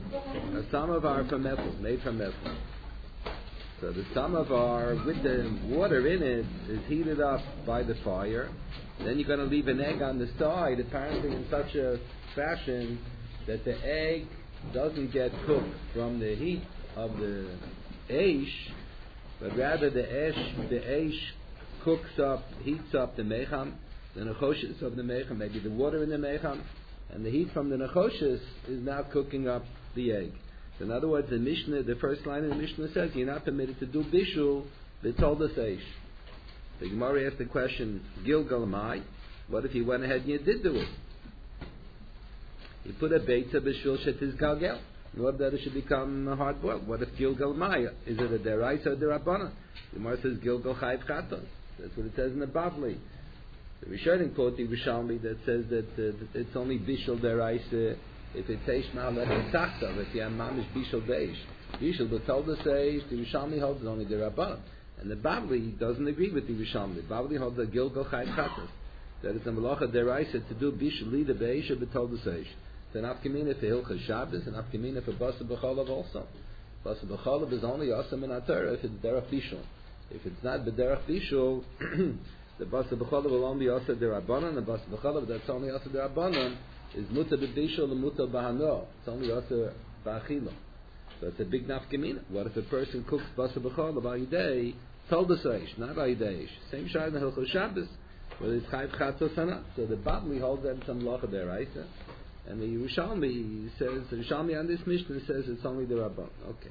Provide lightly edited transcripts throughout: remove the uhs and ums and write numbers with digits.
samovar from methyl, made from methyl. So the samovar with the water in it is heated up by the fire. Then you're going to leave an egg on the side, apparently in such a fashion that the egg doesn't get cooked from the heat of the eish, but rather the eish heats up the mecham, the nechoshes of the mecham, maybe the water in the mecham, and the heat from the nechoshes is now cooking up the egg. So in other words, the first line of the Mishnah says you're not permitted to do bishul b'toldas eish. The Gemara asked the question, Gilgal Mai, what if you went ahead and you did do it? You put a beitza b'shul shetiz galgel. In order that it should become hard boiled. What if Gilgal Mai? Is it a deraisa or derabbanan? The Gemara says Gilgal chayv chatos. That's what it says in the Bavli. The Rishonim quote the Rishalmi that says that it's only bishul deraisa if it's eish ma'alech tzachtav, if you have mamish bishul beish. Bishul b'toldas eish, the Rishalmi holds it only derabbanan. And the Bavli doesn't agree with the Rishalmi. The Bavli holds the Gilgal chayv chatos. That it's a malacha deraisa to do bishul lida beish or b'toldas eish. It's an afkamina for Hilchas Shabbos, an afkamina for Basa B'cholav also. Basa B'cholav is only Asam in Atorah if it's Derech Bishul. If it's not B'derech Bishul, the Basa B'cholav will only be Asa D'Rabbanan, and Basa B'cholav that's only Asa D'Rabbanan is Muta B'Bishul and Muta B'Hano. It's only Asa B'Achilo. So it's a big nafkamina. What if a person cooks Basa B'cholav by Yidei, Toldas Eish, not by Yidei? Same shayla in Hilchas Shabbos, whether it's Chayv Chatzos or not. So the Bavli holds that it's a malacha deraisa. And the Yerushalmi says, the Yerushalmi on this Mishnah says it's only the Rabban. Okay.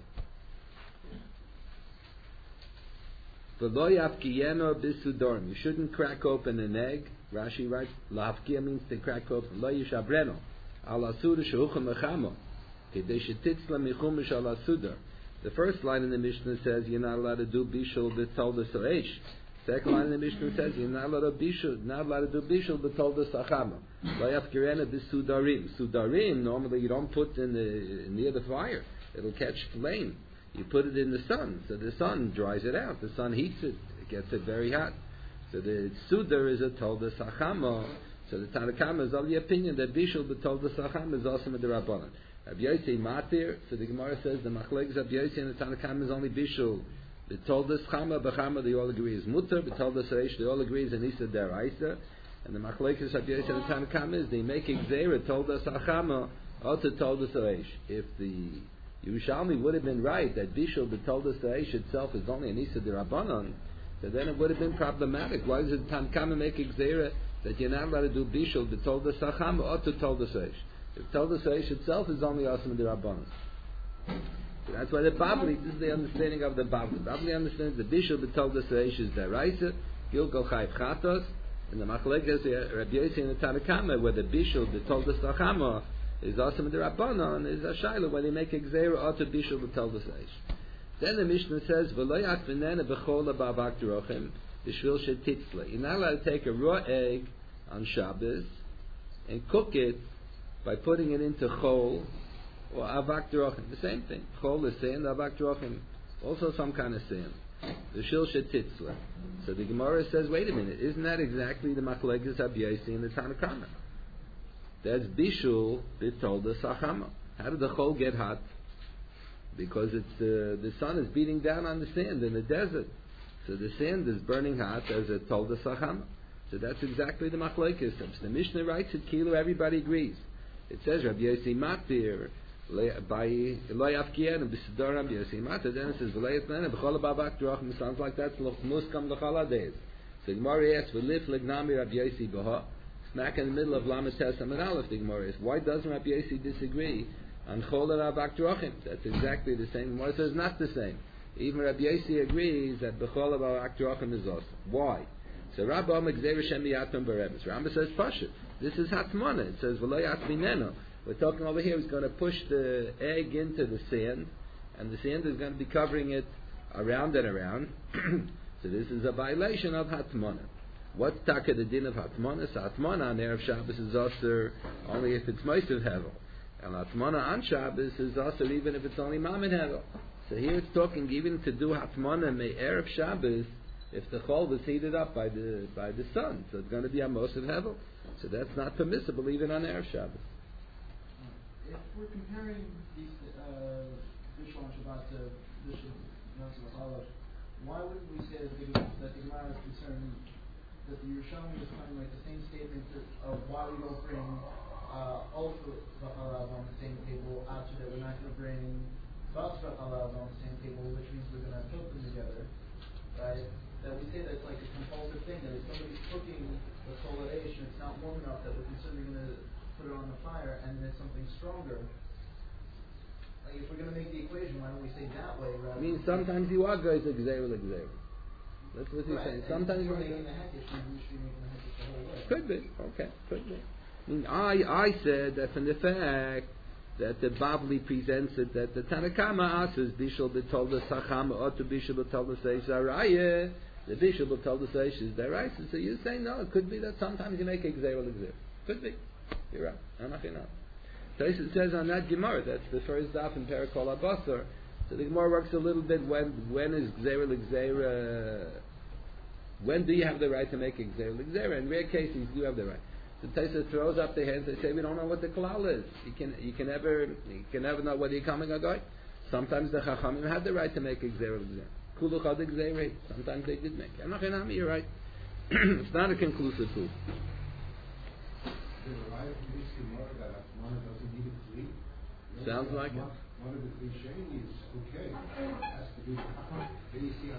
You shouldn't crack open an egg. Rashi writes, Lahafkiya means to crack open. Lo yishabreno. Al asuda shehucham mechamo. Kedei shetitzla michumish al asuda. The first line in the Mishnah says you're not allowed to do bishul b'toldas eish. Second line in the Mishnah says you're not allowed to do bishul b'toldas achama. Lo yafkirena b'sudarim. Sudarim normally you don't put near the fire. It'll catch flame. You put it in the sun, so the sun dries it out. The sun heats it, it gets it very hot. So the sudar is a toldas achama. So the Tanakama is of the opinion that bishul b'toldas achama is also with the Rabbanan. Rabbi Yossi matir. So the Gemara says the machlekes Rabbi Yossi and the Tanakama is only bishul. The toldas chama b'chama they all agree is mutter. The toldas reish they all agree is an isa deraisa. And the machlekes Rabbi Yossi and the Tanakama is they make exera toldas achama or to toldas reish. If the Yerushalmi would have been right that bishul b'toldas reish itself is only an isa derabanan, so then it would have been problematic. Why does the Tanakama make exera that you're not allowed to do bishul b'toldas achama or to toldas reish? If toldas reish itself is only asam derabanan. So that's why the Bavli, this is the understanding of the Bavli. The Bavli understands the bishul b'toldas reish is deraisa, gilgal chayv chatos, and the machlekes Rabbi Yossi and the Tanakama where the bishul b'toldas achama is asam derabanan is a shayla when they make exera or to bishul b'toldas reish. Then the Mishnah says v'lo yakvinena b'chol ba'avak derochem b'shvil shetitzla. You're not allowed to take a raw egg on Shabbos and cook it by putting it into chol or avak derochem. The same thing. Chol is sand, avak derochem also some kind of sand. The shil shetitzla. So the Gemara says, wait a minute, isn't that exactly the machlekes Rabbi Yossi and the Tanakama? That's bishul b'toldas achama. How did the chol get hot? Because it's the sun is beating down on the sand in the desert, so the sand is burning hot as a toldas achama. So that's exactly the machlekes. The Mishnah writes it kilo. Everybody agrees. It says Rabbi Yossi matir by loyafkiyan and b'sidor Rabbi Yossi matir. Then it says v'leitmena b'chol ba'avak derochem. Sounds like that's muskam l'chol days. So the Gemara asks v'lif l'gnami Rabbi Yossi b'ha. Smack in the middle of Lamed Tes Amud Aleph. The Gemara asks why doesn't Rabbi Yossi disagree on chol and avak derochem? That's exactly the same. The Gemara says not the same. Even Rabbi Yossi agrees that b'chol avak derochem is awesome. Why? So Rabbi Megzer Shem Yatom Berebes. Rambam says Pasha. This is Hatmana. It says V'lo Yatmineno. We're talking over here. He's going to push the egg into the sand, and the sand is going to be covering it around and around. So this is a violation of Hatmana. What's taka the din of Hatmana? So Hatmana on Erev Shabbos is also only if it's Moshe Hevel, and Hatmana on Shabbos is also even if it's only Mammon Hevel. So here it's talking even to do Hatmana me Erev Shabbos if the chol was heated up by the sun, so it's going to be a Moshe Hevel. So that's not permissible even on Erev Shabbos. if we're comparing these Bishul on Shabbat to Bishul Yom Olive, why wouldn't we say that the Gemara is concerned that the Yerushalmi is trying to make the same statement of why we don't bring also the Halav on the same table, after that we're not going to bring Basra Halav on the same table, which means we're going to cook them together, right? That we say that's like a compulsive thing, that if somebody's cooking the solar-ation, it's not warm enough that we're concerned we're going to put it on the fire, and then it's something stronger. Like if we're going to make the equation, why don't we say that way rather? I mean, sometimes you are going to Gzeira l'Gzeira. That's what he's saying. Sometimes you're making the Hekesh, we should be making the Hekesh the whole way. Could be. Okay, could be. I mean, I said that from the fact that the Bavli presents it that the Tanakama asks Bishul b'tolda Sachama or to Bishul b'tolda Seish Araya, the Bishul b'tolda Seish is Deraisa. So you say no, it could be that sometimes you make a Gzeira l'Gzeira. Could be. You're right. Anachinah. It says on that Gemara, that's the first daf in Perikol Abasar. So the Gemara works a little bit when is Gzeira l'Gzeira, when do you have the right to make a Gzeira l'Gzeira? In rare cases you have the right. So Taisa throws up their hands. They say we don't know what the klal is. You can never know whether you're coming or going. Sometimes the Chachamim had the right to make a Gzeira l'Gzeira. Kulu chad Gzeira. Sometimes they did make. Anachinami, you're right. It's not a conclusive proof. Sounds like it. One of the cliché is okay. It has to be. Then you see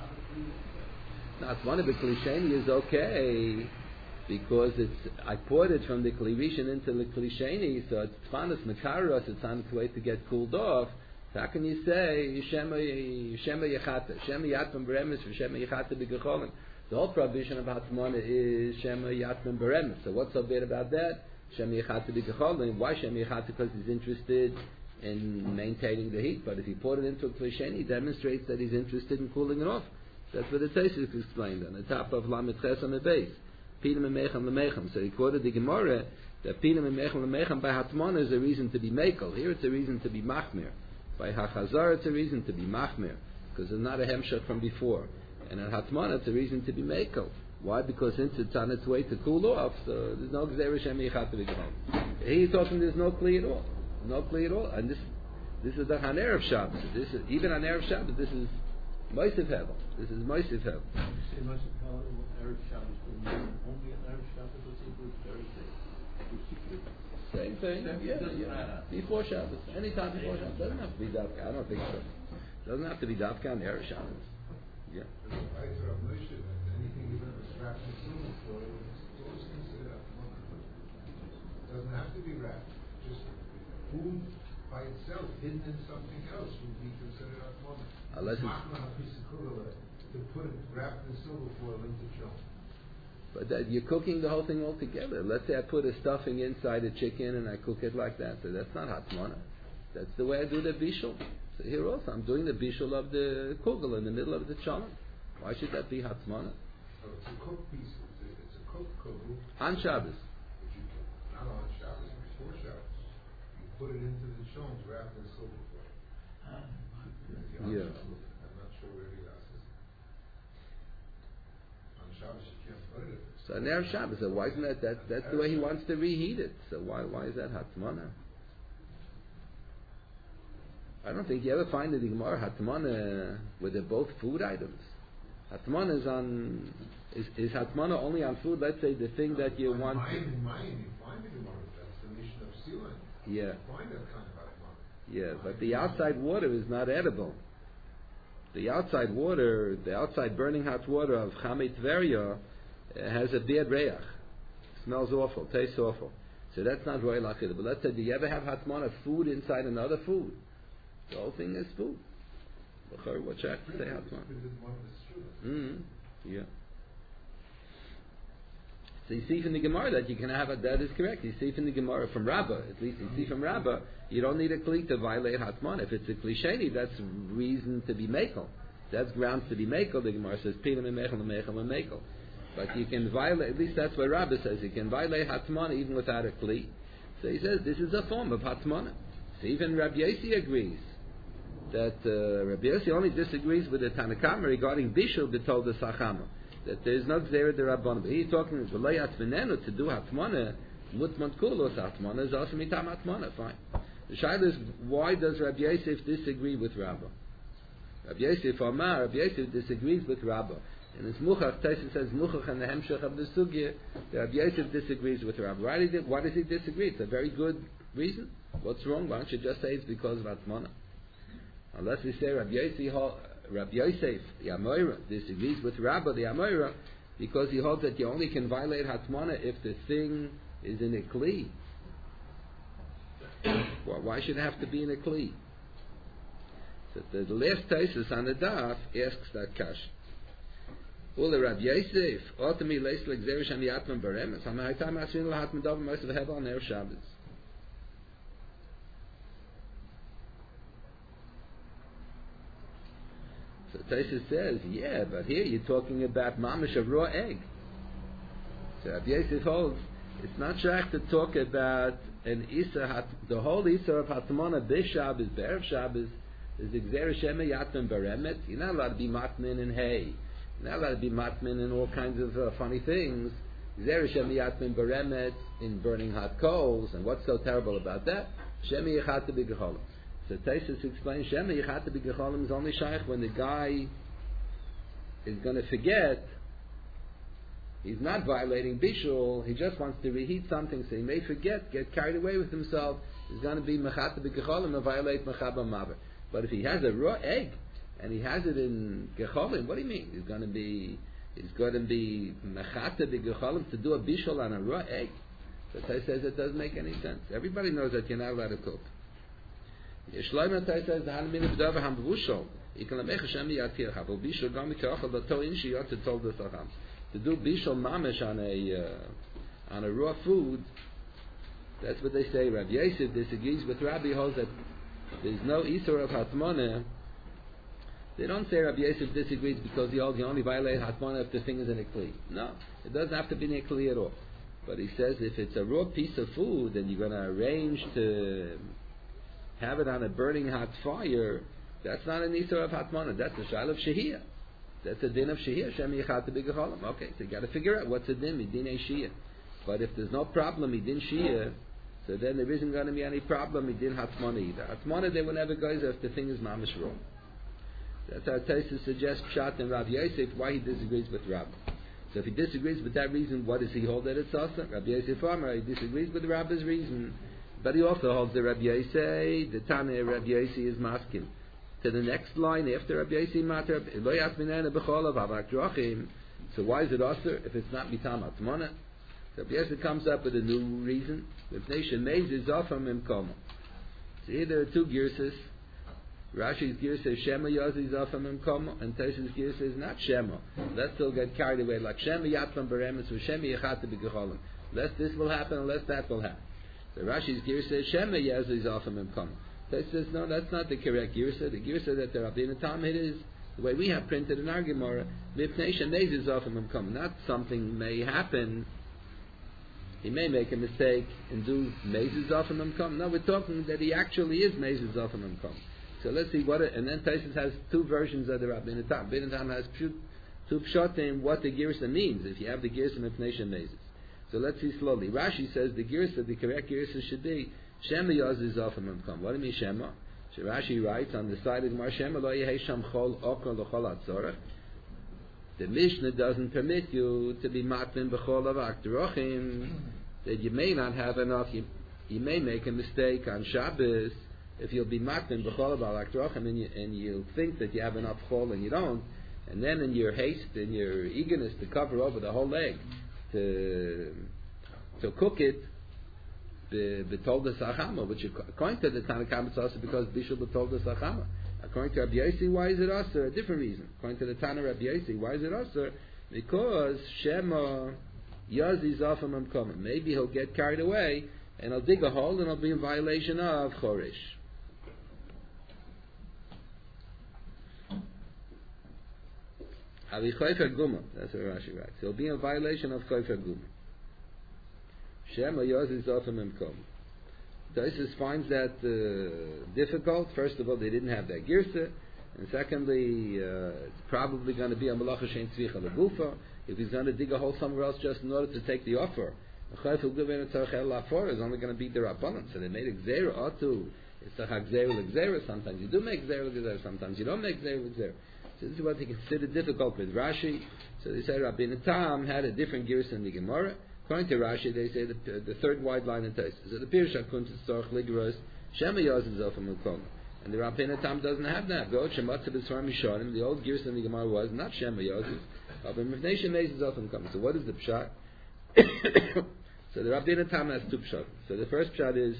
Not one of the cliché is okay because I poured it from the klivishin into the klisheni, so it's tfanas mekaros. It's on its way to get cooled off. So how can you say Shema Yechata, Shema Yatman Beremis, or Shema Yechata B'Gecholim? The whole prohibition of Hatmana is Shema Yatman Beremis. So what's so bad about that? Shema Yechata B'Gecholim. Why Shema Yechata? Because he's interested in maintaining the heat. But if he poured it into a klisheni, he demonstrates that he's interested in cooling it off. That's what the Teisus explained on the top of Lamed Ches on the base. Pinim and Mechem Lemechem. So he quoted the Gemara that Pinim and Mechem Lemechem by Hatmana is a reason to be Mekel. Here it's a reason to be Machmir. By Hachazar it's a reason to be Machmir because it's not a Hemshach from before. And at Hatmana it's a reason to be Mekel. Why? Because since it's on its way to cool off, so there's no Gzeira Shem Yechat V'Gehom. He's talking there's no Kli at all. No Kli at all. And this is the Han Erev Shabbos. This is, even on Erev Shabbos, this is Moisiv Hevel. This is Moisiv Hevel. You say Moisiv Hevel, Erev Shabbos, but only on Erev Shabbos, let's include Thursday. Same thing. Yeah. Before Shabbos. Anytime before Shabbos. Doesn't have to be Davka. I don't think so. Doesn't have to be Davka on Erev Shabbos. Yeah. Anything even wrapped in silver foil is always considered Hatmana. It doesn't have to be wrapped. Just food by itself, hidden in something else, would be considered Hatmana. Unless it's to put it wrapped in silver foil into chum. But that you're cooking the whole thing all together. Let's say I put a stuffing inside a chicken and I cook it like that. So that's not Hatmana. That's the way I do the bishul. So here also I'm doing the bishul of the kugel in the middle of the challah. Why should that be Hatmana? So it's a cooked piece. It's a cooked kugel. On Shabbos. Not on Shabbos, before Shabbos. You put it into the chum wrapped in silver foil. Yeah. I'm not sure where he does it. On Shabbos you can't put it in. So on Erev Shabbos, so why isn't that's the way he wants to reheat it. So why is that Hatmana? I don't think you ever find in the Gemara Hatmana where they're both food items. Hatmana is Hatmana only on food? Let's say the thing that you want. In mine, you find the Gemara. That's the mission of Silan. Yeah. You find that kind of Hatmana. Yeah, but the outside water is not edible. The outside water, the outside burning hot water of Chamei Tveria has a bad reach. Smells awful, tastes awful. So that's not royal achila. But let's say, do you ever have Hatmana food inside another food? The whole thing is food. What check say Hatmana? Yeah. So you see from the Gemara that you can have it. That is correct. You see from the Gemara from Rabbah, at least you see from Rabbah, you don't need a kli to violate Hatmana. If it's a klisheni, that's reason to be mekel. That's grounds to be mekel. The Gemara says pilim and mekel. But you can violate. At least that's what Rabbah says. You can violate Hatmana even without a kli. So he says this is a form of Hatmana. So even Rabbi Yossi agrees that Rabbi Yossi only disagrees with the Tanakama regarding Bishul b'tol the Sachama. That there is no Gzeira D'Rabbanan. But he's talking to do Hatmana Mutman kulos atmana is also mitam atmana. Fine. The shaila is, why does Rabbi Yosef disagree with Rabba? Rabbi Yosef Amar, Rabbi Yosef disagrees with Rabba. And it's Muchach, Taisa says Muchach and the Hemshech of the Sugya, Rabbi Yosef disagrees with Rabba. Why does he disagree? It's a very good reason. What's wrong? Why don't you just say it's because of Atmana? Unless we say Rabbi Yosef, the Amoira, disagrees with Rabba, the Amoira, because he holds that you only can violate Hatmana if the thing is in a Kli. Well, why should it have to be in a Kli? So the last Taisus on the Daf asks that Kash. Ule Rabbi Yosef, Otami Leis Legzerish Ani Atman Baremes, Hamaitam Asrin Lahatman Dov Mos of Hevel on Erev Shabbos. So Taisus says, yeah, but here you're talking about mamish, a raw egg. So Rabbi Yosef holds, it's not shaykh to talk about an Isa, the whole Isa of Hatmana B'Shabbos, B'Erev Shabbos, is the Gzera Shema Yatman Baremet. You're not allowed to be matmin in hay. You're not allowed to be matmin in all kinds of funny things. Gzera Shema Yatman Baremet, in burning hot coals, and what's so terrible about that? Shema Yechat B'Gecholim. So Taisus explains, Shema Yechat B'Gecholim is only shaykh when the guy is going to forget. He's not violating Bishul, he just wants to reheat something, so he may forget, get carried away with himself. He's going to be Mechat B'Gecholim and violate Mechaba Maver. But if he has a raw egg and he has it in Gecholim, what do you mean? He's going to be Mechata B'Gecholim to do a Bishul on a raw egg? So Tais says it doesn't make any sense. Everybody knows that you're not allowed to cook. Yeshloim Tais says the Hanmin of Dava Ham B'Vushol. You can make a Shem Yatir Chavel Bishul Gam Mikachal the Toin Shiyot to told the Sacham. To do Bishul Mamish on a raw food, that's what they say. Rabbi Yosef disagrees with Rabbi, holds that there's no Isur of Hatmana. They don't say Rabbi Yosef disagrees because he holds you only violate Hatmana if the thing is in a Kli. No, it doesn't have to be in a Kli at all. But he says if it's a raw piece of food and you're going to arrange to have it on a burning hot fire, that's not an Isur of Hatmana. That's a Shal of Shehiyah. That's a din of Shehiyah. Shem Yechat B'Gecholim. Okay, so you got to figure out what's the din. Midin Shehiyah. But if there's no problem, Midin Shehiyah, so then there isn't going to be any problem. Midin Hatmana either. Hatmana they will never go if the thing is mamish raw. That's how Taisus suggests Pshat and Rabbi Yosef why he disagrees with Rabbi. So if he disagrees with that reason, what does he hold that it's also? Rabbi Yosef Amar, he disagrees with Rabbi's reason, but he also holds that Rabbi Yosef, the Tana Rabbi Yosef is maskim. To the next line after Rabbi Yosef Matar, Lo Yasminena B'Cholav Havak Drachim. So why is it also if it's not Mitam Atmana? So Rabbi Yosef comes up with a new reason. With nation Meiz is off from Imkomo. So here there are two girsas. Rashi's gear says Shema Yazi is off from Imkomo, and Taisus' gear says not Shema. Let's still get carried away like Shema Yatman Beremes or Shema Yechat B'Gecholim. Lest this will happen, unless that will happen. So Rashi's gear says Shema Yazi is off from Imkomo. Taisus says no, that's not the correct girsa. The girsa that the Rabbeinu Talmud is the way we have printed in our Gemara. Mipnei Shemeiz is off from Imkomo. Not something may happen. He may make a mistake and do Mezes off from Imkomo. No, we're talking that he actually is Mezes off from Imkomo. So let's see what and then Taisus has two versions of the Rabbeinu Tam. Rabbeinu Tam has two pshatim what the girsa means if you have the girsa Mipnei Shemeiz. So let's see slowly. Rashi says the girsa, the correct girsa should be Shema Yaz is off from Imkomo. What do you mean Shema? So Rashi writes on the side of Gemara Shema Lo Yehei Sham Chol Okra L'Chol Atzorach. The Mishnah doesn't permit you to be matmin b'chol avak drachim. That you may not have enough. You may make a mistake on Shabbos if you'll be matmin b'chol avak drachim, and you'll think that you have enough chol and you don't. And then in your haste and your eagerness to cover over the whole leg to cook it, b'tolda sachama, which according to the Tanakhama it's also because bishul b'tolda sachama. According to Rabbi Yossi, why is it also a different reason? According to the Tana Rabbi Yossi, why is it also? Because Shema Yazi Zafam Amkomim. Maybe he'll get carried away and he'll dig a hole and he'll be in violation of Chorish. Avi Choifer Guma. That's what Rashi writes. He'll be in violation of Choifer Guma. Shema Yazi Zafam Amkomim. Taisus finds that difficult. First of all, they didn't have that girsa, and secondly, it's probably going to be a malacha shein tzvicha legufa. If he's going to dig a hole somewhere else just in order to take the offer, Chayfil Guvin Tzarech El Lafora is only going to be the Rabbanon. So they made a Gzeira Otu. It's a Hagzeira L'Gzeira. Sometimes you do make Gzeira L'Gzeira. Sometimes you don't make Gzeira L'Gzeira. So this is what they consider difficult with Rashi. So they say Rabbi Tam had a different Girs in the Gemara. According to Rashi, they say the third wide line in Tais. So the Pirush HaKun Tzarech Ligros Shema Yoz is Zofa Mukom. And the Rabbi Tam doesn't have that. Go Shematzav B'Svar Misharim. The old Girs in the Gemara was not Shema Yoz. But Mivnei Shemei is Zofa Mukom. So what is the Pshat? So the Rabbi Tam has two Pshat. So the first Pshat is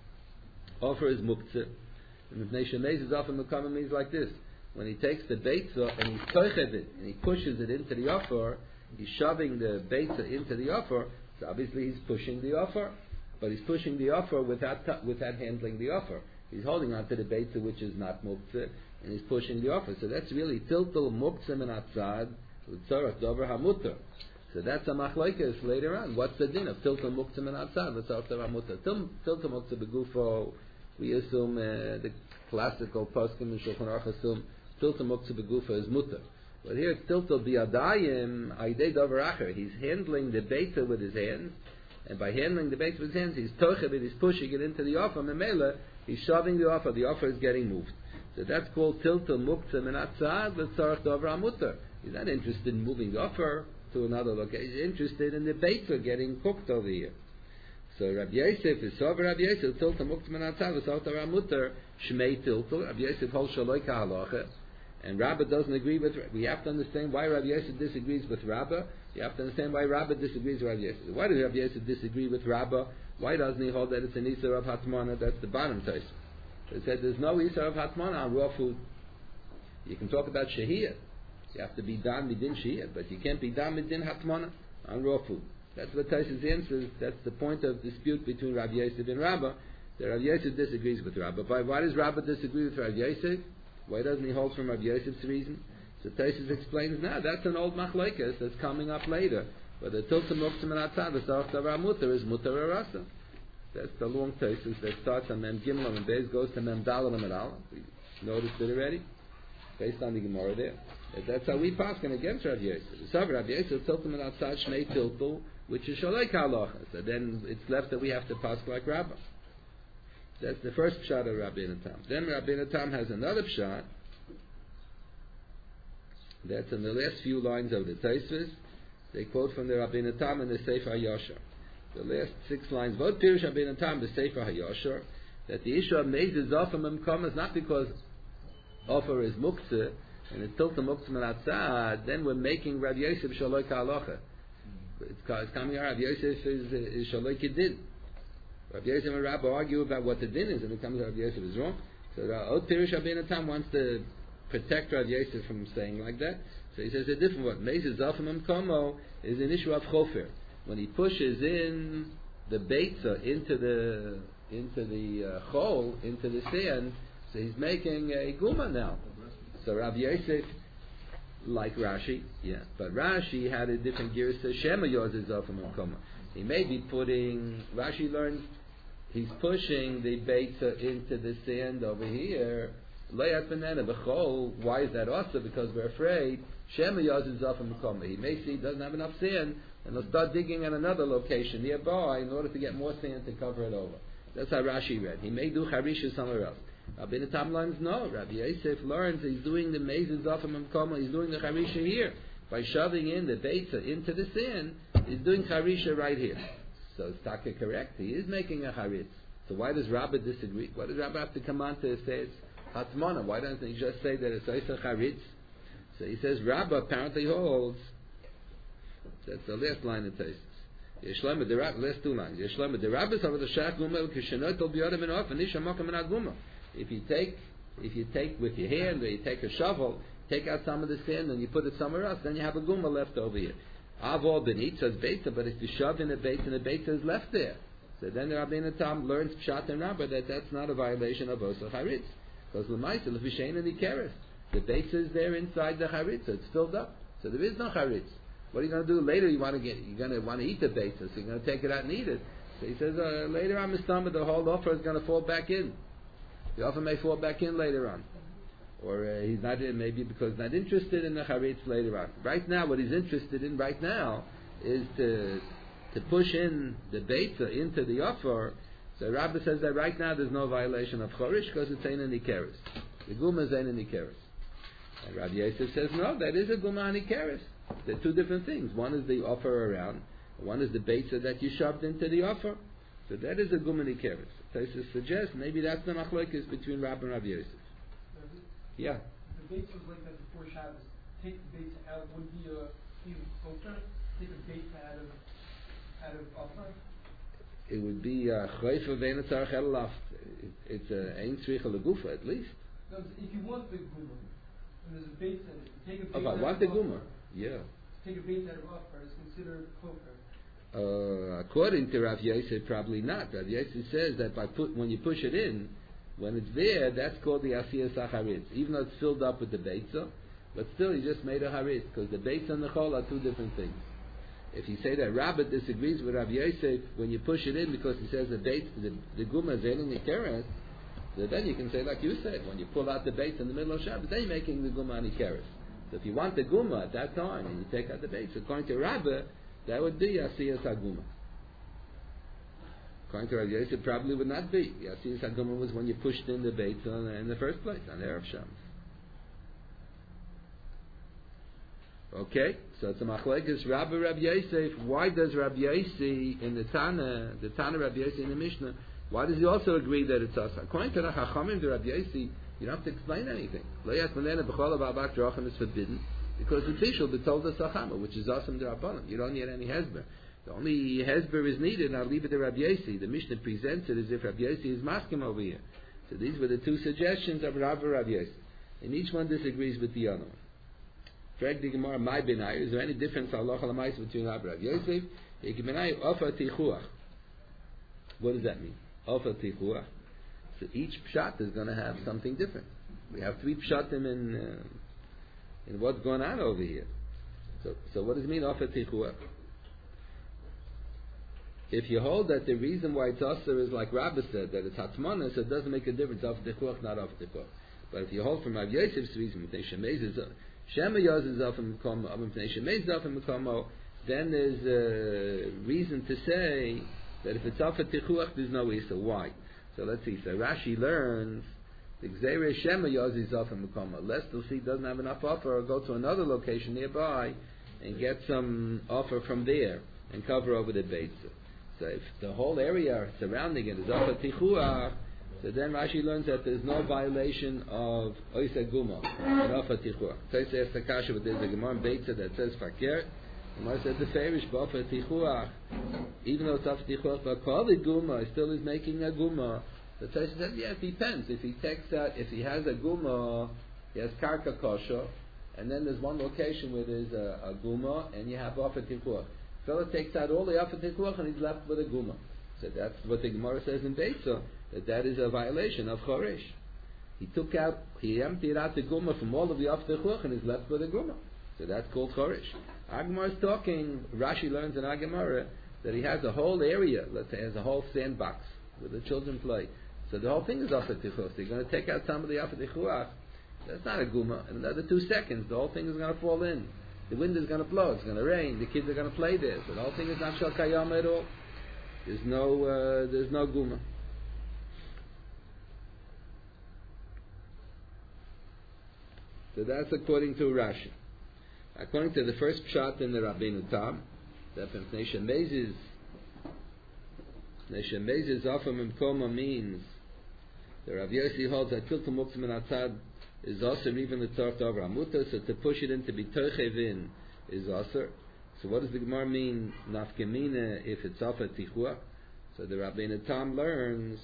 offer is Muktzeh. And Mivnei Shemei is Zofa Mukom means like this. When he takes the Beitzah and he toiched it and he pushes it into the offer, he's shoving the Beitzah into the offer. So obviously he's pushing the offer, but he's pushing the offer without handling the offer. He's holding on to the Beitzah which is not Muktzeh, and he's pushing the offer. So that's really Tiltul Muktzeh min Atzad L'tzarech Dover HaMutar. So that's a machlokes later on. What's the din of Tiltul Muktzeh min Atzad L'tzarech Dover HaMutar? Tiltul Muktzeh Begufo, we assume the classical poskim in Shulchan Aruch assume Tiltul Muktzeh Begufa is mutar. But here it's Tiltul Biadayim Aidei Dover Acher. He's handling the Beitzah with his hands, and by handling the Beitzah with his hands, he's toiched it, he's pushing it into the offer. Memela, he's shoving the offer is getting moved. So that's called Tiltul Muktzeh min Atzad L'tzarech Dover HaMutar. He's not interested in moving the offer to another location. He's interested in the Beitzah getting cooked over here. So Rabbi Yosef is over Rabbi Yosef Tiltul Muktzeh min Atzad L'tzarech Dover HaMutar Shmei Tiltul. Rabbi Yosef holds Shaloi Kahalacha. And Rabbah doesn't agree with. We have to understand why Rabbi Yosef disagrees with Rabbah. You have to understand why Rabbah disagrees with Rabbi Yosef. Why does Rabbi Yosef disagree with Rabbah? Why doesn't he hold that it's an Isar of Hatmana? That's the bottom place. He said there's no Isar of Hatmana on raw food. You can talk about Shahiyah. You have to be done midin Shahiyah, but you can't be done midin Hatmana on raw food. That's what Taisus answers. That's the point of dispute between Rabbi Yosef and Rabbah. That Rabbi Yosef disagrees with Rabbah. Why does Rabbah disagree with Rabbi Yosef? Why doesn't he hold from Rabbi Yosef's reason? So Taisus explains, no, that's an old machlokes that's coming up later. But the Tiltul Muktzeh min Atzad L'tzarech Dover HaMutar is Mutar or Rasa. That's the long Taisus that starts on Mem Gimel and Beis goes to Mem Daled and Aleph. We noticed it already, based on the Gemara there. That's how we pass against Rabbi Yosef. So Rabbi Yosef Tiltul min Atzad Shnei Tiltul, which is Shalei Kahalacha. So then it's left that we have to pass like Rabbah. That's the first pshat of Rabbi Tam. Then Rabbi Tam has another pshat that's in the last few lines of the Taisvis. They quote from the Rabbi Tam in the Sefer HaYashar. The last 6 lines. Vod Pirush Rabbi Tam the Sefer HaYashar, that the issue of Meizes Offer Memkom is not because offer is Muktzeh and it's Tiltul Muktzeh min Atzad. Then we're making Rabbi Yosef Shaloi Kahalacha. It's coming out Rabbi Yosef is Shaloi Kedin. Rabbi Yosef and Rabbah argue about what the din is, and it comes out Rabbi Yosef is wrong. So Od Pirush Rabbi Tam wants to protect Rabbi Yosef from saying like that. So he says a different one. Meizes Zafim Komo is an issue of chofer. When he pushes in the Beitzah into the chol, into the sand, so he's making a guma now. So Rabbi Yosef, like Rashi, but Rashi had a different gear. So Shema Yoz is Zafim Komo. He may be putting. Rashi learns he's pushing the Beitzah into the sand over here. Le'at banana b'chol. Why is that also? Because we're afraid Shema Yaz is off in Mekoma. He may see he doesn't have enough sand, and he'll start digging at another location nearby in order to get more sand to cover it over. That's how Rashi read. He may do Harisha somewhere else. Rabbi Tam learns no. Rabbi Yosef learns he's doing the mazes off in Mekoma. He's doing the Harisha here by shoving in the Beitzah into the sand. He's doing Harisha right here. So it's taka correct. He is making a Haritz. So why does Rabbah disagree? Why does Rabbah have to come on to say it's Hatmana? Why doesn't he just say that it's Isa Haritz? So he says Rabbah apparently holds. That's the last line it says. Yeshlema the Rabbah, last 2 lines. Yeshlema the Rabbah over the Shach Gumel Kishanot will be other than off and Isha Makam and Aguma. If you take with your hand or you take a shovel, take out some of the sand and you put it somewhere else, then you have a guma left over here. Avol benit says Beitza, but if you shove in a Beitza and the Beitza is left there, so then the Rabbi Tam learns Pshat and Rabbah that that's not a violation of Osel Haritz. Because L'maisa, L'vishain and Ikeres. The Beitza is there inside the Haritz, so it's filled up. So there is no Haritz. What are you going to do later? You're going to want to eat the Beitza, so you're going to take it out and eat it. So he says, later on, Mistama, the whole offer is going to fall back in. The offer may fall back in later on. Or he's not in, maybe because he's not interested in the Haritz later on. Right now, what he's interested in right now is to to push in the beitza into the offer. So Rabbi says that right now there's no violation of chorish because it's ein nikeres. The guma is ein nikeres. And Rabbi Yosef says no, that is a guma nikeres. They're two different things. One is the offer around. One is the beitza that you shoved into the offer. So that is a guma nikeres. Tosfos suggests maybe that's the machlokes between Rabbi and Rabbi Yosef. Yeah. The beitza was like that before Shabbos. Take the beitza out would be a kosher. Take a beitza out of offer. It would be chayfa ve'en tzarech elaf. It's ein tzricha legufa at least. No, if you want the guma, and there's a beitza, take a beitza. If I want the guma, yeah. Take a beitza out of offer is considered kosher. According to Rav Yosef, probably not. Rav Yosef says that when you push it in, when it's there, that's called the asiyas hacharitz. Even though it's filled up with the beitza, but still you just made a haritz because the beitza and the chol are two different things. If you say that Rabbi disagrees with Rav Yosef when you push it in because he says the guma is in the keres, then you can say like you said, when you pull out the beitza in the middle of Shabbos, then you're making the guma ani keres. So if you want the guma at that time and you take out the beitza, according to Rabbi, that would be Asiyas Haguma. According to Rav Yosef, probably would not be. Asiyas Haguma was when you pushed in the Beitza in the first place, on Erev Shabbos. Okay, so it's a machlekes Rabbi Yosef. Why does Rabbi Yosef in the Tana Rabbi Yosef in the Mishnah, why does he also agree that it's Asa? According to the Chachamim, the Rabbi Yosef, you don't have to explain anything. Lo yas melena b'chol avavak drachim is forbidden. Because the Tishul told us Achama, which is awesome to Rabbanim. You don't need any Hezber. The only Hezber is needed, and I'll leave it to Rabbi Yossi. The Mishnah presents it as if Rabbi Yossi is masking over here. So these were the two suggestions of Rabbi Yossi. And each one disagrees with the other one. Frag the Gemara, my benai, is there any difference Allah Halamais between Rabbi Yosef? Ofa tichuach. What does that mean? Ofa tichuach. So each pshat is going to have something different. We have three pshatim in what's going on over here. So what does it mean, Ofa tichuach? If you hold that the reason why it's Aser is like Rabbi said, that it's Hatmana, so it doesn't make a difference, Ofa tichuach, not Ofa tichuach. But if you hold from Rabbi Yosef's reason, Shema Yaz is Zafim Mekomo, Shemez Zafim Mekomo, then there's a reason to say that if it's Ofa tichuach, there's no Isa. Why? So let's see. So Rashi learns the Gzeirei Shema Yazi Zafim Mekoma. Lest the seed doesn't have enough offer, or go to another location nearby and get some offer from there and cover over the Beitza. So if the whole area surrounding it is Ofa Tichuach, so then Rashi learns that there's no violation of Oisa Guma and Ofa Tichuach. So he says Takasha, but there's a Gemara in Beitza that says Fakir. The Gemara says the Farish Ofa Tichuach, even though it's Ofa Tichuach, but call it Guma, it still is making a Guma. The Tosfos said, yeah, it depends. If he takes out, if he has a guma, he has karka kosher, and then there's one location where there's a guma, and you have Ofa tichuach. Fellow takes out all the Ofa tichuach, and he's left with a guma. So that's what the Gemara says in Beitza, that is a violation of choresh. He emptied out the guma from all of the Ofa tichuach, and he's left with a guma. So that's called choresh. Agamar is talking. Rashi learns in Agamara that he has a whole area. Let's say he has a whole sandbox where the children play. So the whole thing is Ofa tichuach. So you're going to take out some of the Ofa tichuach. That's not a guma. In another 2 seconds, the whole thing is going to fall in. The wind is going to blow. It's going to rain. The kids are going to play there. So the whole thing is not shel kayam at all. There's no guma. So that's according to Rashi. According to the first pshat in the Rabbeinu Tam, that Nation Mezes Ofa Mimkoma means the Rav Yossi holds that Tiltum Muktzim and Atzad is Aser even the Tzart over Amuta, so to push it in to be Tochevin is Aser. So what does the Gemara mean, Nafkemina, if it's Ofa Tichuach? So the Rabbeinu Tam learns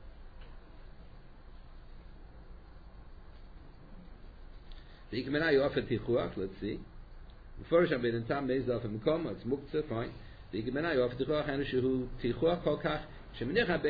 the Ikmenai Ofa Tichuach, let's see. First Rabbeinu Tam Mezes Ofa Mimkoma, it's Muktzah, fine. The Ikmenai Ofa Tichuach, and Shehu Tichuach Kolkach, the Gemara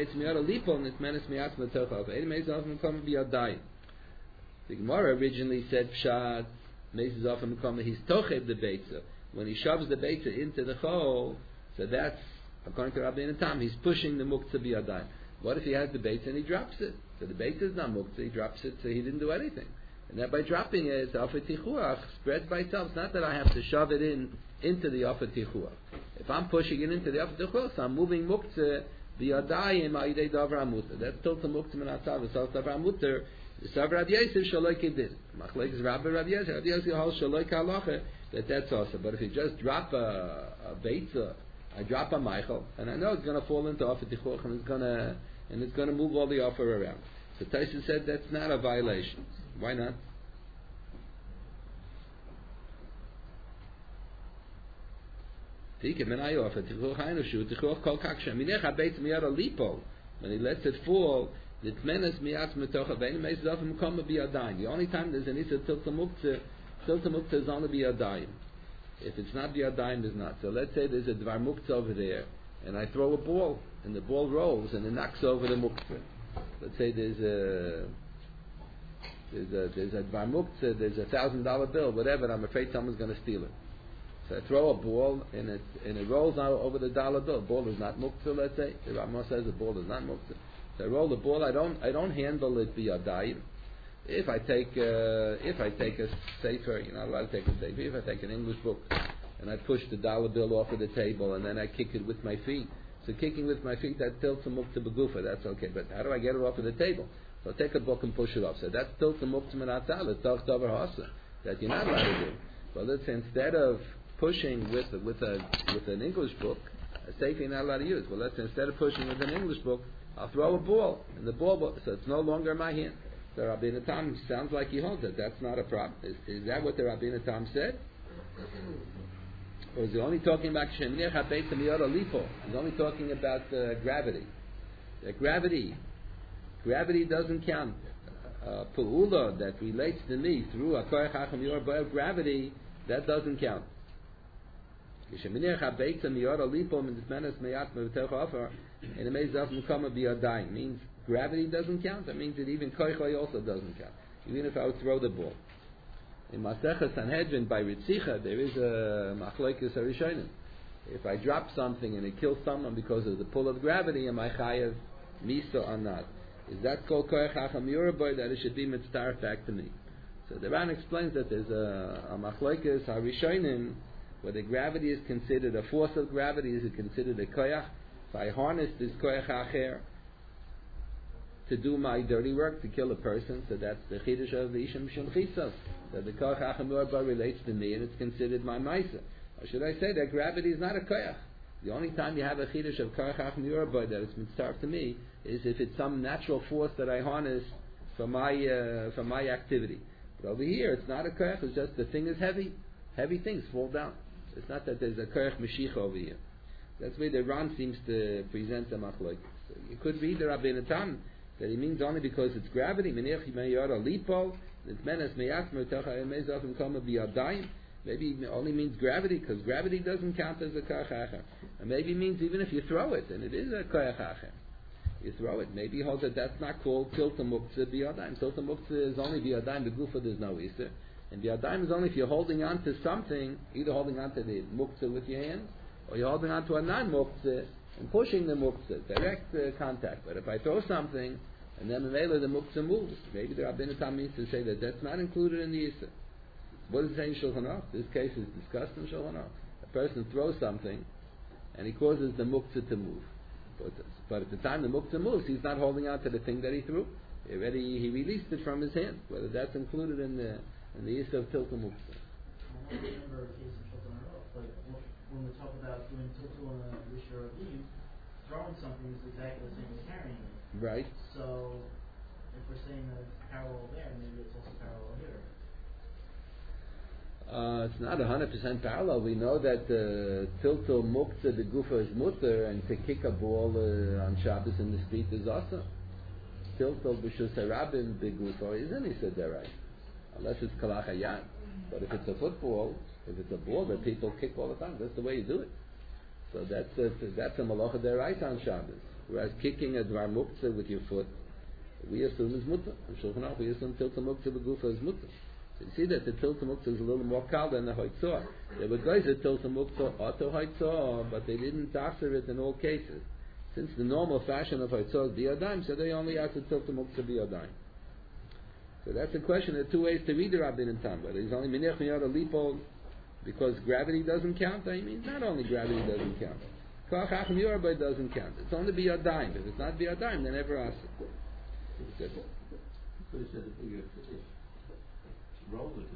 originally said Pshat Mezes Ofa Mekoma, he's tochev the beitza. When he shoves the beitza into the chol, so that's according to Rabbeinu Tam, he's pushing the muktzah biyadayim. What if he has the beitza and he drops it? So the beitza is not muktzah, he drops it, so he didn't do anything. And that by dropping it, it's Ofa tichuach, spreads by itself. It's not that I have to shove it in into the offer tichuach. If I'm pushing it into the offer tichuach, so I'm moving muktzah biyadayim ayidei davar amuter. That's tilta muktzah min atzav v'sal davar amuter. V'sav Rabbi Yosef shaloi kedid. Machlek is Rabbi Yosef. Rabbi Yosef holds shaloi kalacha. That's also. But if you just drop a beitza, I drop a Michael, and I know it's going to fall into offer tichuach, and it's going to move all the offer around. So Taisa said that's not a violation. Why not? When he lets it fall, the only time there's an issa tilta muktzah is only biyadayim. If it's not biyadayim, it's not. So let's say there's a dvar muktzah over there, and I throw a ball, and the ball rolls, and it knocks over the muktzah. Let's say there's a dvar muktzah, there's $1,000 bill, whatever, and I'm afraid someone's going to steal it. So I throw a ball, and it rolls out over the dollar bill. Ball is not muktzah, let's say. The Rambam says the ball is not muktzah. So I roll the ball. I don't handle it biyadayim. If I take a sefer, you're not allowed to take a sefer. If I take an English book and I push the dollar bill off of the table and then I kick it with my feet. So kicking with my feet, that tilts a muktzah begufa. That's okay. But how do I get it off of the table? So I take a book and push it off. So that's tilts a muktzah min atzal. It's toch davar hasa that you're not allowed to do. Well, let's say instead of pushing with an English book, a sefer you're not allowed to use. Well, let's say instead of pushing with an English book, I'll throw a ball, and the ball, so it's no longer in my hand. The Rabbeinu Tam sounds like he holds it. That's not a problem. Is that what the Rabbeinu Tam said? Or is he only talking about Shemnir HaBeit Miyara Lipo? He's only talking about gravity. Gravity doesn't count. Pu'ula that relates to me through a Koyach HaChem Yor B'Ev gravity, that doesn't count. Shemnir HaBeit Miyara Lipo Mitzmenes Meyat Mevtech Offer and it means means gravity doesn't count. That means that even koichoi also doesn't count. Even if I would throw the ball. In Masechah Sanhedrin by Ritzicha, there is a machlokes harishonim. If I drop something and it kills someone because of the pull of gravity, am I chayav misa or not? Is that called koyach hacham yuraboy that it should be mitzvah back to me? So the Ran explains that there's a machlokes harishonim where the gravity is considered a force of gravity. Is it considered a koyach? If I harness this koyach acher to do my dirty work, to kill a person, so that's the chiddush of the Isham Shum Chisas, that the koyach hachem yorba relates to me and it's considered my maisa. Or should I say that gravity is not a koyach? The only time you have a chiddush of koyach hachem yorba that it's mitzvah to me is if it's some natural force that I harness for my activity. But over here, it's not a koyach. It's just the thing is heavy. Heavy things fall down. It's not that there's a koyach mashiach over here. That's where the Ran seems to present the machlokes. So you could read the Rabbeinu Tam that he means only because it's gravity. Maybe it only means gravity because gravity doesn't count as a koyach acher. And maybe it means even if you throw it and it is a koyach acher, you throw it. Maybe he holds that that's not called tilta muktzah biyadayim. Tilta muktzah is only biyadayim. The gufa there's no iser. And biyadayim is only if you're holding on to something, either holding on to the muktzah with your hands or you're holding on to a non-muktzah and pushing the muktzah, direct contact. But if I throw something and then the muktzah moves, maybe the Rabbeinu Tam means to say that that's not included in the Yisr. What does it say in Shulchan Aruch? This case is discussed in Shulchan Aruch. A person throws something and he causes the muktzah to move. But at the time the muktzah moves, he's not holding on to the thing that he threw. He released it from his hand. Whether that's included in the Yisr of tilta muktzah. I don't remember a case in Shulchan Aruch, but when we talk about doing tiltul and rishur rabim, throwing something is exactly the same as carrying it. Right. So, if we're saying that it's parallel there, maybe it's also parallel here. It's not 100% parallel. We know that tiltul muktzah the gufa is mutter, and to kick a ball on Shabbos in the street is also. Tiltul b'shus harabim the gufa isn't isa derai, unless it's kalach hayad. But if it's a football, if it's a ball that people kick all the time, that's the way you do it. So that's a malacha deraita on Shabbos. Whereas kicking a dvar muktzah with your foot, we assume is mutter. In Shulchan Aruch, we assume tilta muktzah b'gufa is mutter. So you see that the tilta muktzah is a little more kal than the hoitzah. There were guys that tilta muktzah auto hoitzah, but they didn't answer it in all cases. Since the normal fashion of hoitzah is biyadayim, so they only asked the tilta muktzah biyadayim. So that's a question. There are two ways to read the Rabbeinu Tam. Whether he's only minich miyara lipo, Because gravity doesn't count, I mean, not only gravity doesn't count. Koach Achim Yorba doesn't count. It's only Biyadayim. If it's not Biyadayim, then never ask it. Good. So he said if you roll it,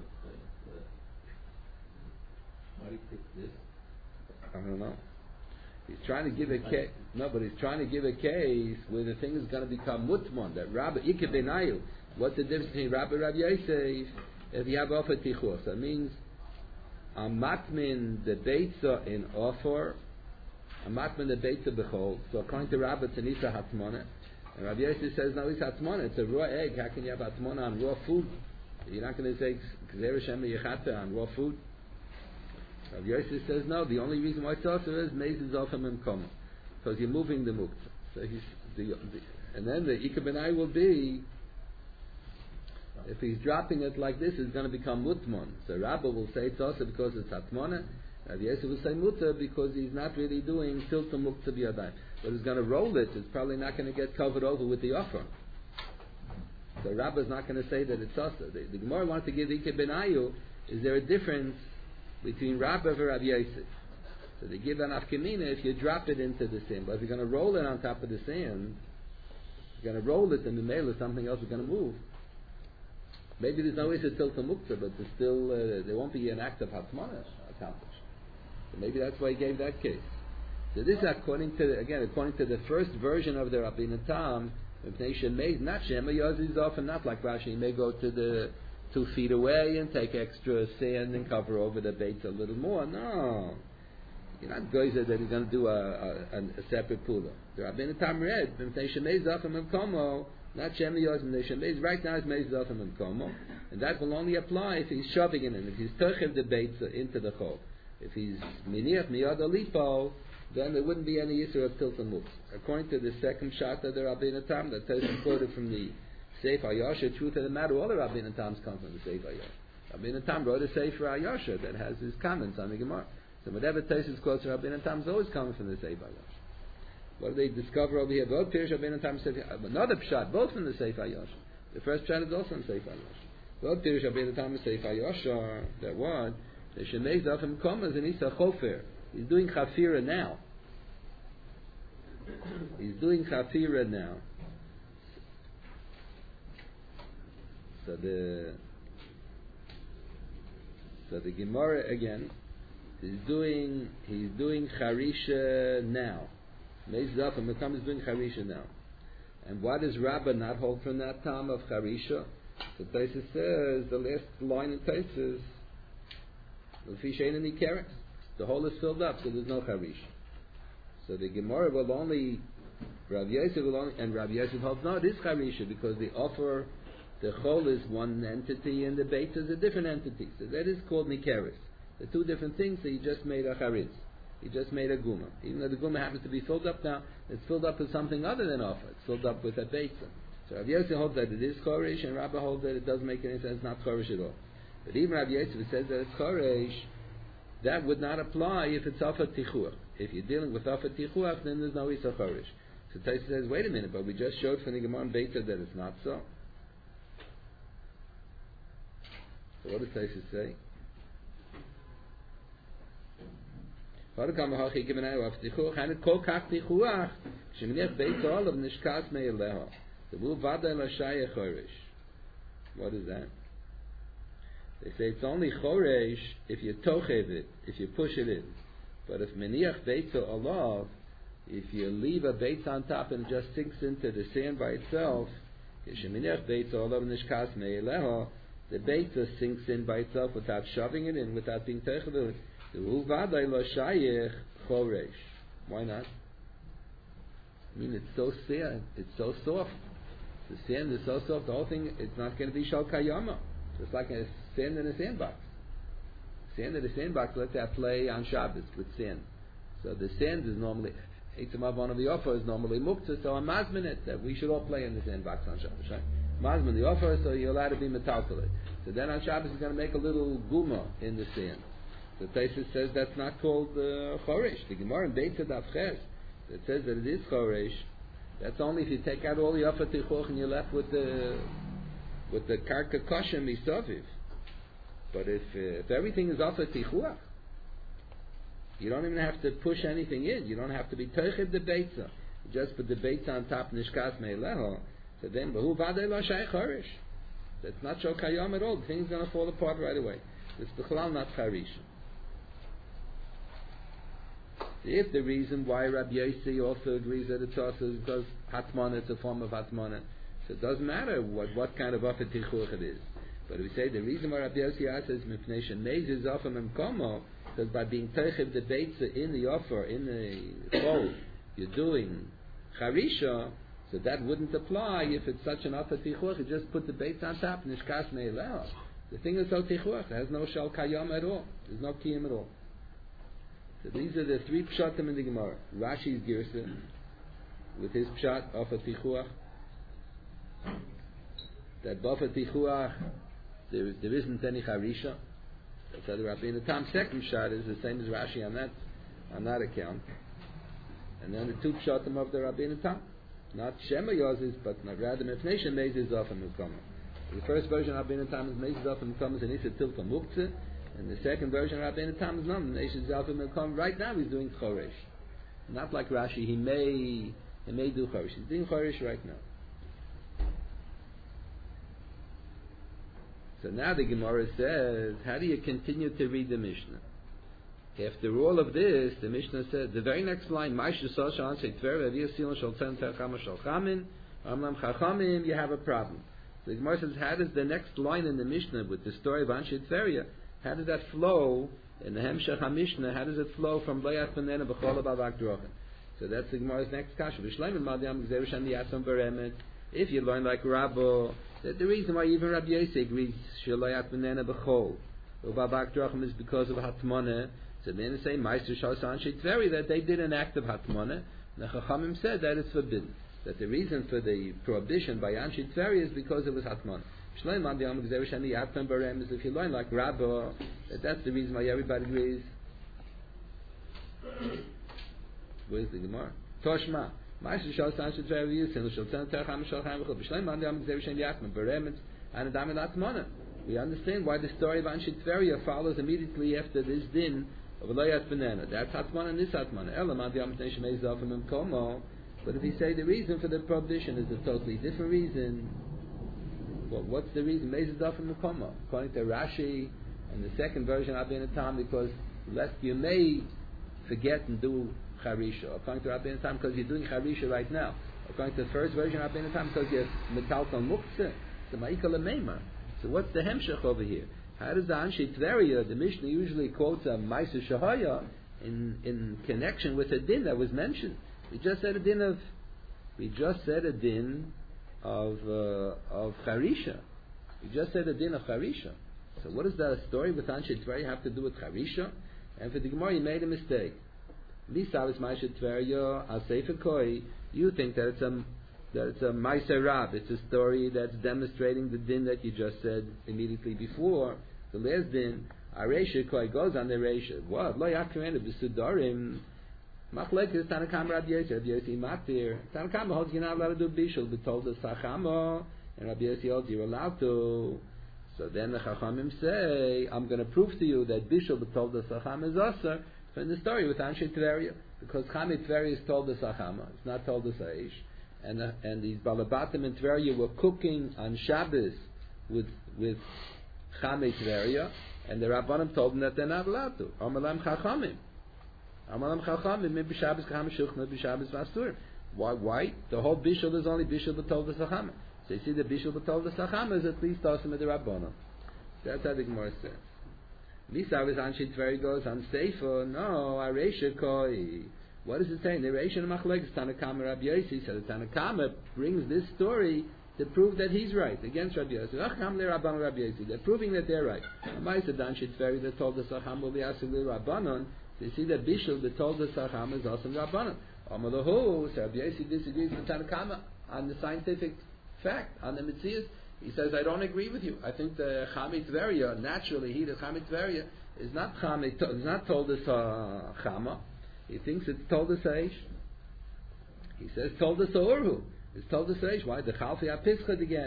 why do you pick this? I don't know. He's trying to give a case. No, but he's trying to give a case where the thing is going to become mutmon. That Rabbi Ike Benayu. What's the difference between Rabbi Rav Yosef if you have offer tichuach? So it means a matmin the beitza in offer, a matmin the beitza bechol. So according to Rabbi Tanisa Hatmona, and Rabbi Yosef says no, it's Hatmona. It's a raw egg. How can you have Hatmona on raw food? You're not going to say Gzer Shem Yechata on raw food. Rabbi Yosef says no. The only reason why it's also is mezes off him and koma, because you're moving the muktzah. So and then the ikabenai will be if he's dropping it like this, it's going to become mutmon. So Rabbi will say it's also because it's hatmona. Rabbi Yosef will say muta because he's not really doing tilta muktzah biyadayim. But he's going to roll it. It's probably not going to get covered over with the offer. So Rabbi's not going to say that it's also. The Gemara wants to give ikabenayu. Is there a difference between Rabbi and Rabbi Yosef? So they give an afkamina if you drop it into the sand. But if you're going to roll it on top of the sand, you're going to roll it in the mail or something else is going to move. Maybe there's no way to tilt the muktzah, but there's still there won't be an act of hatmana accomplished. So maybe that's why he gave that case. So this is according to the first version of the Rabbeinu Tam, not Shema Yoz often not like Rashi. He may go to the 2 feet away and take extra sand and cover over the bait a little more. No, you're not goyzer that he's going to do a separate pula. The Rabbeinu Tam read not Shem Yoz Meiz. Right now it's Meiz Zofim and Komo, and that will only apply if he's shoving it in. If he's tochev the beitza into the chol, if he's miniach miyad alipo, then there wouldn't be any yisur of tilta muktzah. According to the second shot of the Rabbeinu Tam, that says quoted from the Sefer Ayosha. Truth of the matter, all the Rabbeinu Tams come from the Sefer Ayosha. Rabbeinu Tam wrote a Sefer Ayosha that has his comments on the Gemara. So whatever Tesis quotes Rabbeinu Tam is always coming from the Sefer Ayosha. What do they discover over here? Both Pirish Rabbeinu Tam Sefer, another pshat, both from the Sefer Ayosha. The first pshat is also in Sefer Ayosha. Both Pirish Rabbeinu Tam Sefer Ayosha. That one, the Shemei Zafim Komas and Isa Chofer. He's doing Chafira now. He's doing Chafira now. So the Gemara again. He's doing Charisha now. Meiz Zafim Mekam is doing Charisha now. And why does Rabbah not hold from that time of Charisha? So Taisus says, the last line in Taisus, the hole is filled up, so there's no Charisha. So the Gemara will only, Rav Yosef will only, and Rav Yosef holds, no, it is Charisha, because the offer, the hole is one entity, and the beit is a different entity. So that is called Nikeris. The two different things, so he just made a Charis. He just made a guma. Even though the guma happens to be filled up now, it's filled up with something other than offer. It's filled up with a beitza. So Rav Yosef holds that it is chorish, and Rabbah holds that it doesn't make any sense, it's not chorish at all. But even Rav Yosef says that it's chorish, that would not apply if it's offer tichuach. If you're dealing with offer tichuach, then there's no isa chorish. So Taisa says, wait a minute, but we just showed from the Gemara and Beitza that it's not so. So what does Taisa say? The what is that? They say it's only choresh if you tochev it, if you push it in. But if meniach beitza alav, if you leave a beitza on top and it just sinks into the sand by itself, the beitza sinks in by itself without shoving it in, without being tochev. Why not? I mean, it's so sand, it's so soft. The sand is so soft, the whole thing, it's not going to be shal kayama. Just like a sand in a sandbox. Sand in a sandbox, let's say I play on Shabbos with sand. So the sand is normally, one of the offer is normally muktzah, so I'm mazmin it, that we should all play in the sandbox on Shabbos. Right? Mazmin the offer, so you're allowed to be metaltalid. So then on Shabbos you're going to make a little guma in the sand. The Taisus says that's not called choresh. The Gemara in Beitza Daf Ches that says that it is choresh. That's only if you take out all the offer tichuach and you're left with the karka kosher misaviv. But if everything is off a tichuach, you don't even have to push anything in. You don't have to be teichid the beitza. Just put the beitza on top, nishkas me'eleho. So then, behu vadei lo shayich harish. That's not shel kayam at all. The thing's going to fall apart right away. It's b'chalal not charish. If the reason why Rabbi Yossi also agrees that it's also is because hatmana, it's a form of hatmana, so it doesn't matter what kind of afet tichuach it is. But we say the reason why Rabbi Yossi says mipnei shemeiz is offer memkomo, because by being teichiv the beitza in the offer in the bowl, you're doing charisha, so that wouldn't apply if it's such an afet tichuach. You just put the beitza on top, nishkas me'eleh. The thing is so tichuach, it has no shel kayam at all. There's no kiyam at all. So these are the three pshatim in the Gemara. Rashi's girsa with his pshat of a tichuach. That b'afa tichuach there isn't any charisha. That's how the Rabbeinu Tam second pshat is the same as Rashi on that account. And then the two pshatim of the Rabbeinu Tam, not Shema Yozis, but rather Mepnei Shemeiz is often Mukama. The first version of Rabbeinu Tam is Meiz is often Mukama and Issa Tilka Muktzeh. And the second version of Rabbeinu Tam is none. The nation Zalfim will come right now. He's doing Choresh, not like Rashi. He may do Choresh. He's doing Choresh right now. So now the Gemara says, how do you continue to read the Mishnah? After all of this, the Mishnah says the very next line, you have a problem. So the Gemara says, how does the next line in the Mishnah with the story of Anshe Tveria, how does that flow in the Hemshech HaMishnah? How does it flow from Loyach Benena B'chol B'avak Drochen? So that's the Gemara's next kasha. If you learn like Rabbo, the reason why even Rabbi Yossi agrees Loyach Benena B'chol B'avak Drochen is because of Hatmana. So then they say Meister Shas Anshe Tveri that they did an act of Hatmana. The Chachamim said that it's forbidden. That the reason for the prohibition by Anshe Tveri is because it was Hatmana. If you learn like Rabba, that's the reason why everybody agrees. Where's the Gemara? Toshma. We understand why the story of Anshe Tveria follows immediately after this din of Loyat Benena. That's Hatmana and this Hatmana. But if you say the reason for the prohibition is a totally different reason, well, what's the reason? Mezidaf and Mukoma. According to Rashi and the second version of Rabbeinu Tam, because lest you may forget and do Charisha. According to Rabbeinu Tam, because you're doing Charisha right now. According to the first version of Rabbeinu Tam, because you're Metalton Muktzeh. So Ma'ikal Meimah. So what's the Hemshech over here? How does the Anshe Tveria, the Mishnah usually quotes a Ma'aser Shahaya in connection with a din that was mentioned? We just said a din of Charisha. We just said a din of Charisha. So what does that story with Anshe Tveria have to do with Charisha? And for the Gemara, you made a mistake. Misavis Ma'aseh Tveria al Sefer Koi. You think that it's a Ma'aser Rab. It's a story that's demonstrating the din that you just said immediately before. The last din, Aresha Koi goes on the Resha. What? Lo Yakrenu B'Sudarim. Machlekes Tanakam Rabbi Yossi Matir. Tanakam holds you're not allowed to do bishul, but told us Sachamo, and Rabbi Yossi holds you're allowed to. So then the Chachamim say, I'm going to prove to you that bishul, but told us Sacham is Asar, from the story with Anshe Tveria, because Chamei Tveria is told us Sachama, it's not told us Aish, and these Balabatim in Tveria were cooking on Shabbos with Chamei Tveria, and the Rabbanim told them that they're not allowed to. Amalam Chachamim. Why? The whole bishul is only bishul b'tol v'sachama. So you see the bishul b'tol v'sachama is at least awesome at the Rabbanon. That's how the Gemara says. Misav is Anshe Tveria goes on Sefer. No, Aresha Koi. What is it saying? The Aresha and Machlekes Tanakama Rabbi Yossi. So the Tanakama brings this story to prove that he's right against Rabbi Yossi. They're proving that they're right. Ma'aser Anshe Tveria that told the Sacham will be asking the Rabbanon. So you see that Bishul, the told the Sacham is also Rabbanon. Amalahu, so Rabbi Yossi disagrees with Tanakama on the scientific fact, on the Metzias. He says, I don't agree with you. I think the Chamei Tveria, naturally, the Chamei Tveria, is not told us Chama. He thinks it's told us Aish. He says, told us Orhu. It's told us Aish. Why? The Chalfi HaPischa again.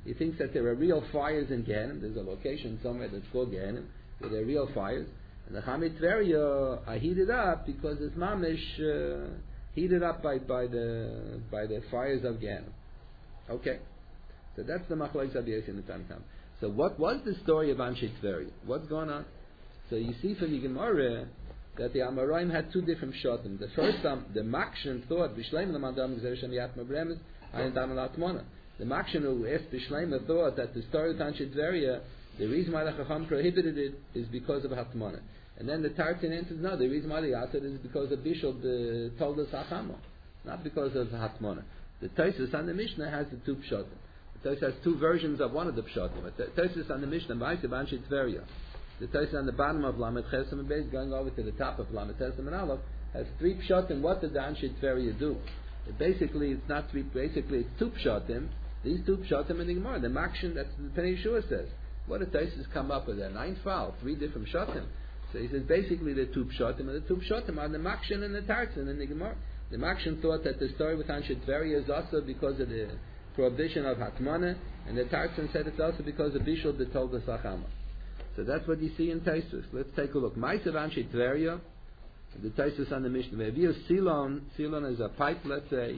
He thinks that there are real fires in Gehenim. There's a location somewhere that's called Gehenim, where there are real fires. And the Chamei Tveria are heated up because it's mamish heated up by the fires of Gehenim. Okay, so that's the Machlokes Rabbi Yossi and the Tanna Kamma. So what was the story of Anshe Tveria? What's going on? So you see from the Gemara that the Amoraim had two different shotim. The first time, the Makshen thought Bishleim Lamandam Gzer Shem Yatma Bremes Ayin Dam Latmona. The Makshen who asked Bishleim thought that the story of Anshe Tveria, the reason why the Chacham prohibited it is because of Hatmana. And then the Tartan answers, no, the reason why they asked it is because the Bishop told us Hachama, not because of Hatmana. The Tosfos on the Mishnah has the two pshatim. The Tosfos has two versions of one of the pshatim. The Tosfos on the Mishnah, Ma'asev Anshe Tveria. The Tosfos on the bottom of Lamed Chesem and Beis, going over to the top of Lamed Chesem and Aleph, has three pshatim. What did the Anshe Tveria do? Basically, it's not three. Basically, it's two pshatim. These two pshatim in the Gemara, the Makshen, that's the Pnei Yeshua says. What did Tosfos come up with? A 9 file, 3 different pshatim. So he says basically the two pshatim, and the two pshatim are the Makshen and the Tartan in the Gemara. The Makshen thought that the story with Anshe Tveria is also because of the prohibition of Hatmana, and the Tartan said it's also because of Bishul that told the Sachama. So that's what you see in Tosfos. Let's take a look. Ma'asev Anshe Tveria, the Tosfos on the Mishnah. Ve'avir Silon is a pipe, let's say,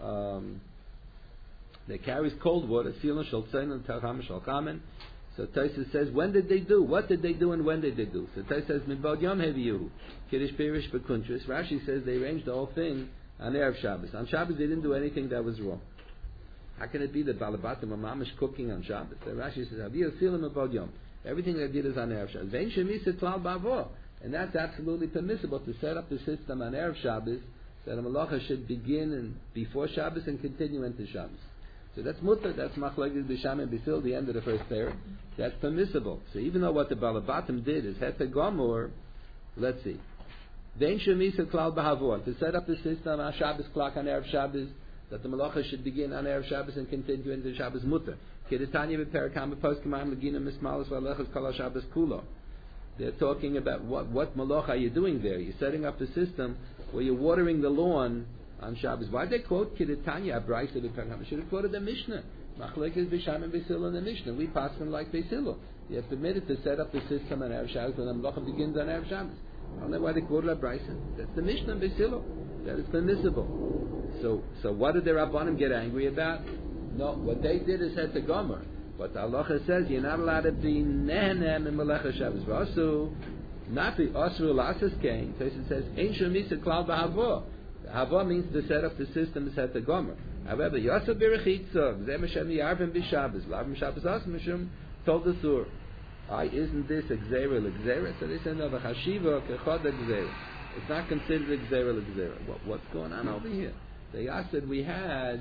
that carries cold water. Silon shel tzayin and Tarcham shel chamen. So Tosfos says, when did they do? What did they do and when did they do? So Tosfos says, Midbod Yom Heviyu, Kiddush Pirish Bekuntris. Rashi says they arranged the whole thing on Erev Shabbos. On Shabbos they didn't do anything that was wrong. How can it be that Balabatim are mamish cooking on Shabbos? So Rashi says, Avir Silim Midbod Yom. Everything they did is on Erev Shabbos. Vein Shemisa Klal Bavo. And that's absolutely permissible to set up the system on Erev Shabbos that a malacha should begin before Shabbos and continue into Shabbos. So that's mutter, that's machlokes b'sham and b'sil, the end of the first pair. That's permissible. So even though what the Balabatim did is heta gomor, let's see. Vein shemisa klal b'havor, to set up the system on Shabbos clock on Erev Shabbos, that the malacha should begin on Erev Shabbos and continue into Shabbos mutter. Kedetanya b'perakam b'poskim l'gina mismalas v'alechas kol Shabbos kulo. They're talking about what malacha are you doing there? You're setting up the system where you're watering the lawn on Shabbos. Why did they quote Kedetanya Abraisa b'Perkam? Should have quoted the Mishnah. Machlokes b'Sham and B'Sil in the Mishnah. We pass them like B'Sil. You're permitted to set up the system on Erev Shabbos when the malacha begins on Erev Shabbos. I don't know why they quoted Abraisa. That's the Mishnah B'Sil. That is permissible. So what did the Rabbanim get angry about? No, what they did is had the Gomer. But the halacha says you're not allowed to be nehenem in Melecha Shabbos. Vasu, not the Asru Lasas came. So it says Ein Shemisa Klal B'Havor. Hava means to set up the system is at the Gomer. However, Yasa Berechitza, Zeh Meshem Yarvim B'Shabbos, Lavim Shabbos Asmishum, told the Sur, isn't this Gzeira L'Gzeira? So they said, no, the Chashiva Kechod Gzeira. It's not considered Gzeira L'Gzeira. What's going on over here? They asked that we had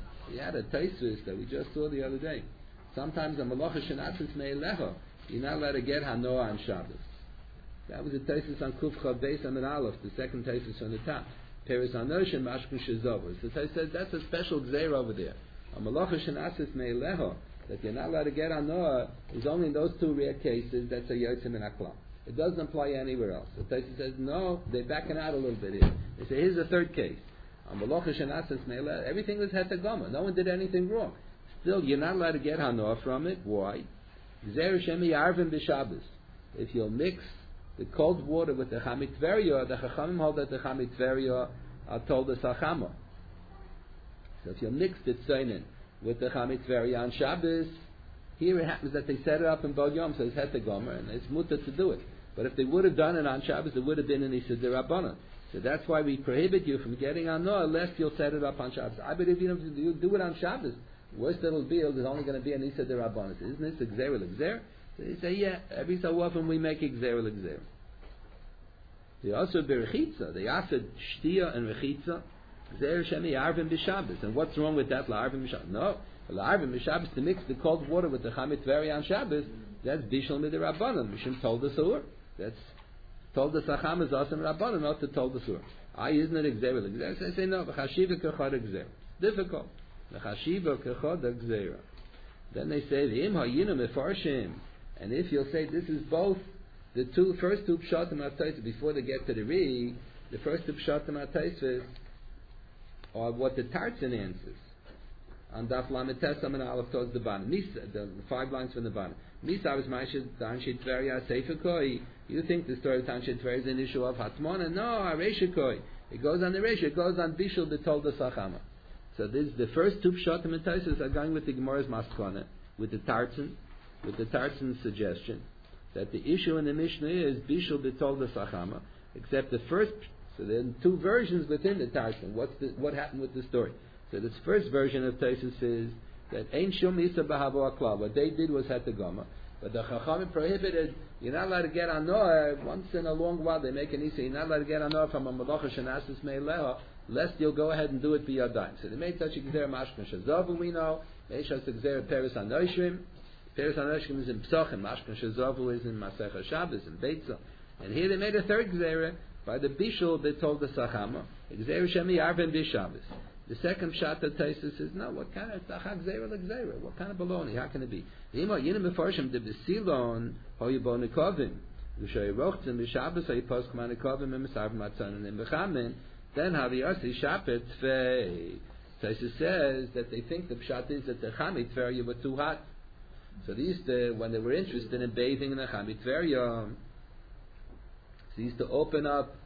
a Tosfos that we just saw the other day. Sometimes a Malacha Shenatzis Me'elecha, you're not allowed to get Hanoah on Shabbos. That was a Tosfos on Kuf Chav Beis Amid Aleph, the second Tosfos on the top. Peres Anosh and Mashkin Shezovos. So they said that's a special Gzeir over there. A Malacha Shenatzis Me'elecha, that you're not allowed to get Hanoah, is only in those two rare cases that's a Yotzim in Aklam. It doesn't apply anywhere else. So Tosfos says, no, they're backing out a little bit here. They say, here's the third case. On Malacha Shenatzis Me'elecha, everything was Hetagama. No one did anything wrong. Still, you're not allowed to get Hanoah from it. Why? Gzeir Shemi Yarvim B'Shabbos. If you'll mix the cold water with the Chamei Tveria, the Chachamim hold that the Chamei Tveria are told the Sachama. So if you mix the Tzainin with the Chamei Tveria on Shabbos, here it happens that they set it up in Bod Yom, so it's Het Gomer, and it's mutter to do it. But if they would have done it on Shabbos, it would have been an Issa D'Rabbanan. So that's why we prohibit you from getting on Noah unless you'll set it up on Shabbos. I believe if you do it on Shabbos, worst it'll be is only going to be an Issa D'Rabbanan. Isn't this a Gzeir L'Gzeir? So they say, yeah, every so often we make Gzeir L'Gzeir. They also berechitza. They asked shtia and rechitza. Gzeir shemi arvim b'Shabbos. And what's wrong with that? La'arvim b'Shabbos. No, la'arvim b'Shabbos to mix the cold water with the Chamei Tveria on Shabbos. That's bishul midirabbanan. Mishum told the sur. That's told the sacham is awesome rabbanan, not to told the sur. Isn't it gzeira l'gzeira? So I say no. V'chashiva kechad gzeira. Difficult. V'chashiva kechad gzeira. Then they say the im ha'yinu mefarshim. And if you'll say this is both. The first two pshatim HaTosfos, before they get to the Ri, the first two pshatim HaTosfos are what the Tartan answers. on Daf Lamed Tesam and Aleph towards the bottom. The 5 lines from the bottom. Misa was Ma'ashid Tanshit Tveria Sefer Koi. You think the story of Tanshit Tveria is an issue of Hatmona? No, Aresha Koi. It goes on the Resha. It goes on Bishul B'Tolda Sachama. So this the first two pshatim and taisus are going with the Gemara's Maskana, with the Tartan suggestion that the issue in the Mishnah is Bishul B'Tolda Sachama, except the first. So there are two versions within the Tartan. What happened with the story? So this first version of taisus is that Ein Shum Isa B'Havo Akla. What they did was Hatagama, but the Chachamim prohibited. You're not allowed to get on Noah once in a long while. They make an Isa. You're not allowed to get on Noah from a Malacha Shenasis Me'eleha, lest you'll go ahead and do it b'yadayim. So they made such a gzera mashkan shazavu. We know Meishas gzera Peres Anoshrim. Peres Anoshrim is in Psachim. Mashkan shazavu is in Masecha Shabbos in Beitzah. And here they made a third gzera by the Bishul B'Tol the Sachama. Gzera Shemi Arvin B'Shabbos. The second pshat of Taisus says, no, what kind of gzera l'gzera? What kind of baloney? How can it be? Yima yinim mefarshim de b'silon hoyibon nekovim. V'shoy rochtzim b'Shabbos hoyipos k'man nekovim emisarv matzanin and b'chamin. Then Haviyasi Shapet Tvei. Taisus says that they think the pshat is that the Chami Tveria were too hot. So they used to, when they were interested in bathing in the Chami Tveria, they used to open up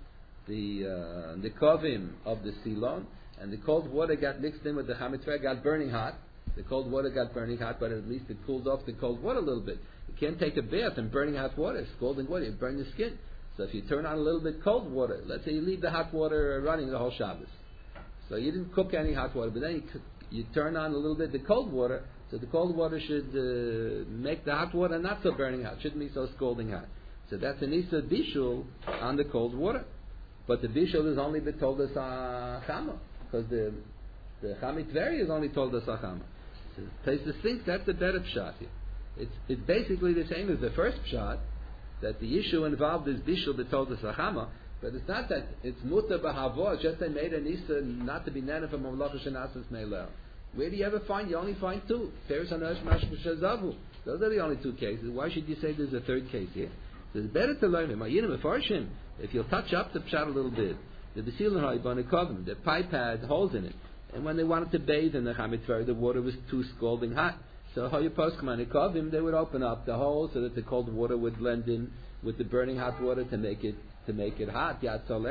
the kovim of the silon, and the cold water got mixed in with the Chami Tveria, got burning hot. The cold water got burning hot, but at least it cooled off the cold water a little bit. You can't take a bath in burning hot water, scalding water, you burn your skin. So if you turn on a little bit cold water, let's say you leave the hot water running the whole Shabbos. So you didn't cook any hot water, but then you turn on a little bit the cold water, so the cold water should make the hot water not so burning hot, shouldn't be so scalding hot. So that's an Isa Bishul on the cold water. But the Bishul is only the Tolda Sachama, because the Chami Tveria is only Tolda Sachama. So Taisus thinks that's the better pshat here. It's basically the same as the first pshat, that the issue involved is Bishul B'Tolda Sachama, but it's not that it's Muta B'Havo, it's just they made an Isa not to be nana from Mamlacha Shenasis Meilel. Where do you ever find? You only find two. Peres Hanosh Mashma Shazavu. Those are the only two cases. Why should you say there's a third case here? So it's better to learn him. If you'll touch up the pshat a little bit, the B'Silon HaIbon the pipe had holes in it, and when they wanted to bathe in the Chami Tveria, the water was too scalding hot. So they would open up the hole so that the cold water would blend in with the burning hot water to make it hot.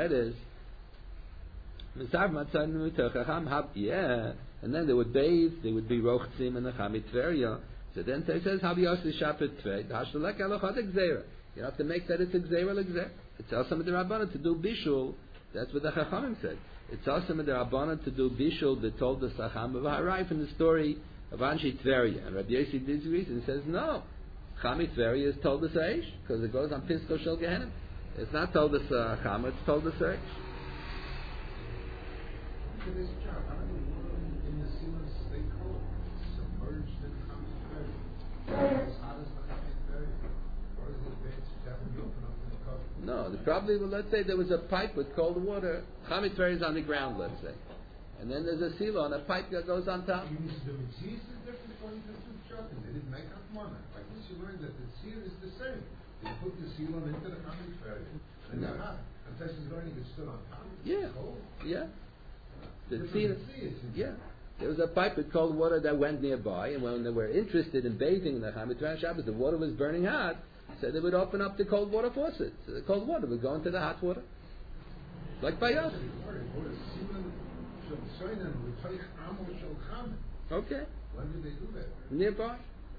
Yeah. And then they would bathe, they would be rochtzim in the Chami Tveria. So then it says, you have to make that it's a gzera l'gzera. It's also with the Rabbanan to do bishul. That's what the Chachamim said. It's also with the Rabbanan to do bishul, the told the Sacham of Harai from the story of Anshi Tveria. And Rabbi Yossi disagrees and says, no, Chami Tveria is told the Seish, because it goes on Pisko Shel Gehenim. It's not told the Sacham, it's told the Seish. For this job, how many water in the sealants they call submerged in Chami Tveria? As hot as the Chami Tveria? Or is it advanced definitely open up in the cover? No, probably, let's say there was a pipe with cold water. Chami Tveria is on the ground, let's say. And then there's a silo and a pipe that goes on top. The mitzvah is different according to the two pshatim. They didn't make up money. Like this, you learned that the seal is the same. They put the seal into the Chami Tveria, and they're hot. And Tess is learning it's still on top. Yeah, yeah. The seal, yeah. There was a pipe with cold water that went nearby, and when they were interested in bathing in the Chami Tveria Shabbos, the water was burning hot, so they would open up the cold water faucet. So the cold water would go into the hot water. Like by us. Okay. When did they do that? Nearby.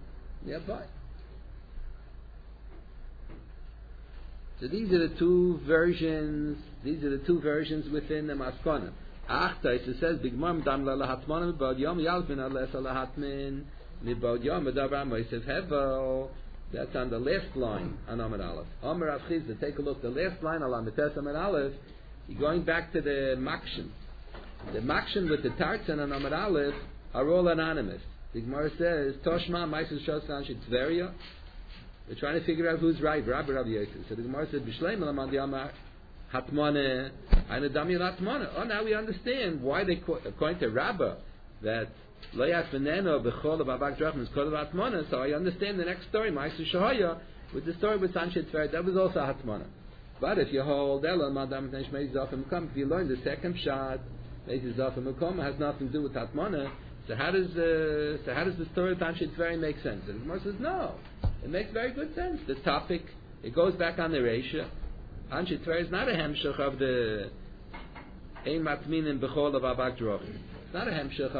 So these are the two versions. These are the two versions within the Maskana. Achtais, it says, Bigmar Dam La Hatman Mibod Yom Yalvin Alesa Lahatmin Mibod Yom Medavar Moisev Hevel. That's on the last line on Amud Aleph. Amar Rav Chizda, take a look. The last line on Mites Amud Aleph. You're going back to the Makshin. The Makshin with the Tartan and Amud Aleph are all anonymous. The Gemara says, Toshma Maisus Shosan Tveria. They're trying to figure out who's right, Rabbi Yosef. So the Gemara says, B'Shleim Lamad Yamar Hatmane Ainadami Hatmane. Oh, now we understand why they, according to Rabba, that Loyas Veneno B'Chol of Avak Drachim is called Hatmane. So I understand the next story, Maisus Shahaya, with the story with Sanchez Tveria. That was also Hatmane. But if you hold Ela Madam Neshmei Zafim Kam, if you learn the second shot, Meizi Zafim Kam has nothing to do with Hatmane. So how does the story of Anshe Tveri make sense? And the Gemara says no. It makes very good sense. The topic, it goes back on the Reisha. Anshe Tveri is not a hemshech of the Ein Matminin Bechol of Abak Drochim. It's not a hemshech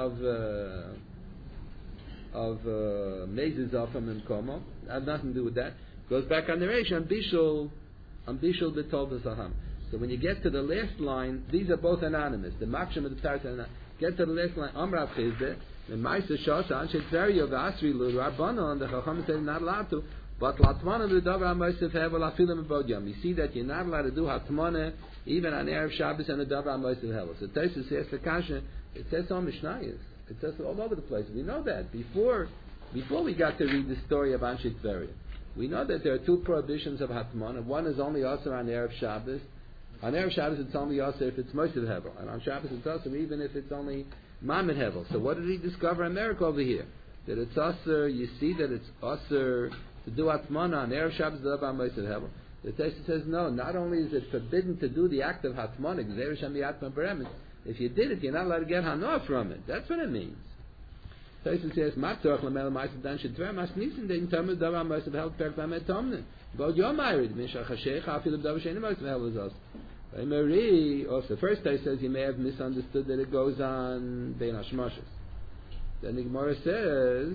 of Mezes Zofim and Komo. It has nothing to do with that. It goes back on the Reisha on Bishul B'Tol V'Saham. So when you get to the last line, these are both anonymous. The Makshim and the Tartan. Get to the last line. Amrav Chizde. The Ma'aser Shosha Anshe Tveri of Asri Lu Rabbanon. The Chacham said not allowed to. But Latmana v'Davar HaMosef Hevel Afilim V'Bod You see that you're not allowed to do Hatmana even on Erev Shabbos and the Davar HaMosef Hevel. So Tosfos says the Kasha. It says on Mishnayos. It says all over the place. We know that before we got to read the story of Anshe Tveri. We know that there are two prohibitions of Hatmana. One is only also on Erev Shabbos. On Erev Shabbos it's only also if it's Moshe Hevel, and on Shabbos it's also even if it's only Mammon Hevel. So what did he discover in America over here? That it's also, you see that it's also to do Hatmana on Erev Shabbos on Moshe Hevel. The Tosfos says no, not only is it forbidden to do the act of Hatmana, if you did it, you're not allowed to get Hanoah from it. That's what it means. Tosfos says, Matzorach Lamel Ma'aser Dan Shedver Mas Nissen Den Tamer Davar Moshe Hevel Perk Vamet Tomne. Bod Yom Ayrid Mishach Hashecha Afilu Davar Sheini Moshe Hevel is also. Also, first I says you may have misunderstood that it goes on Bein Hashmoshes. Then the Gemara says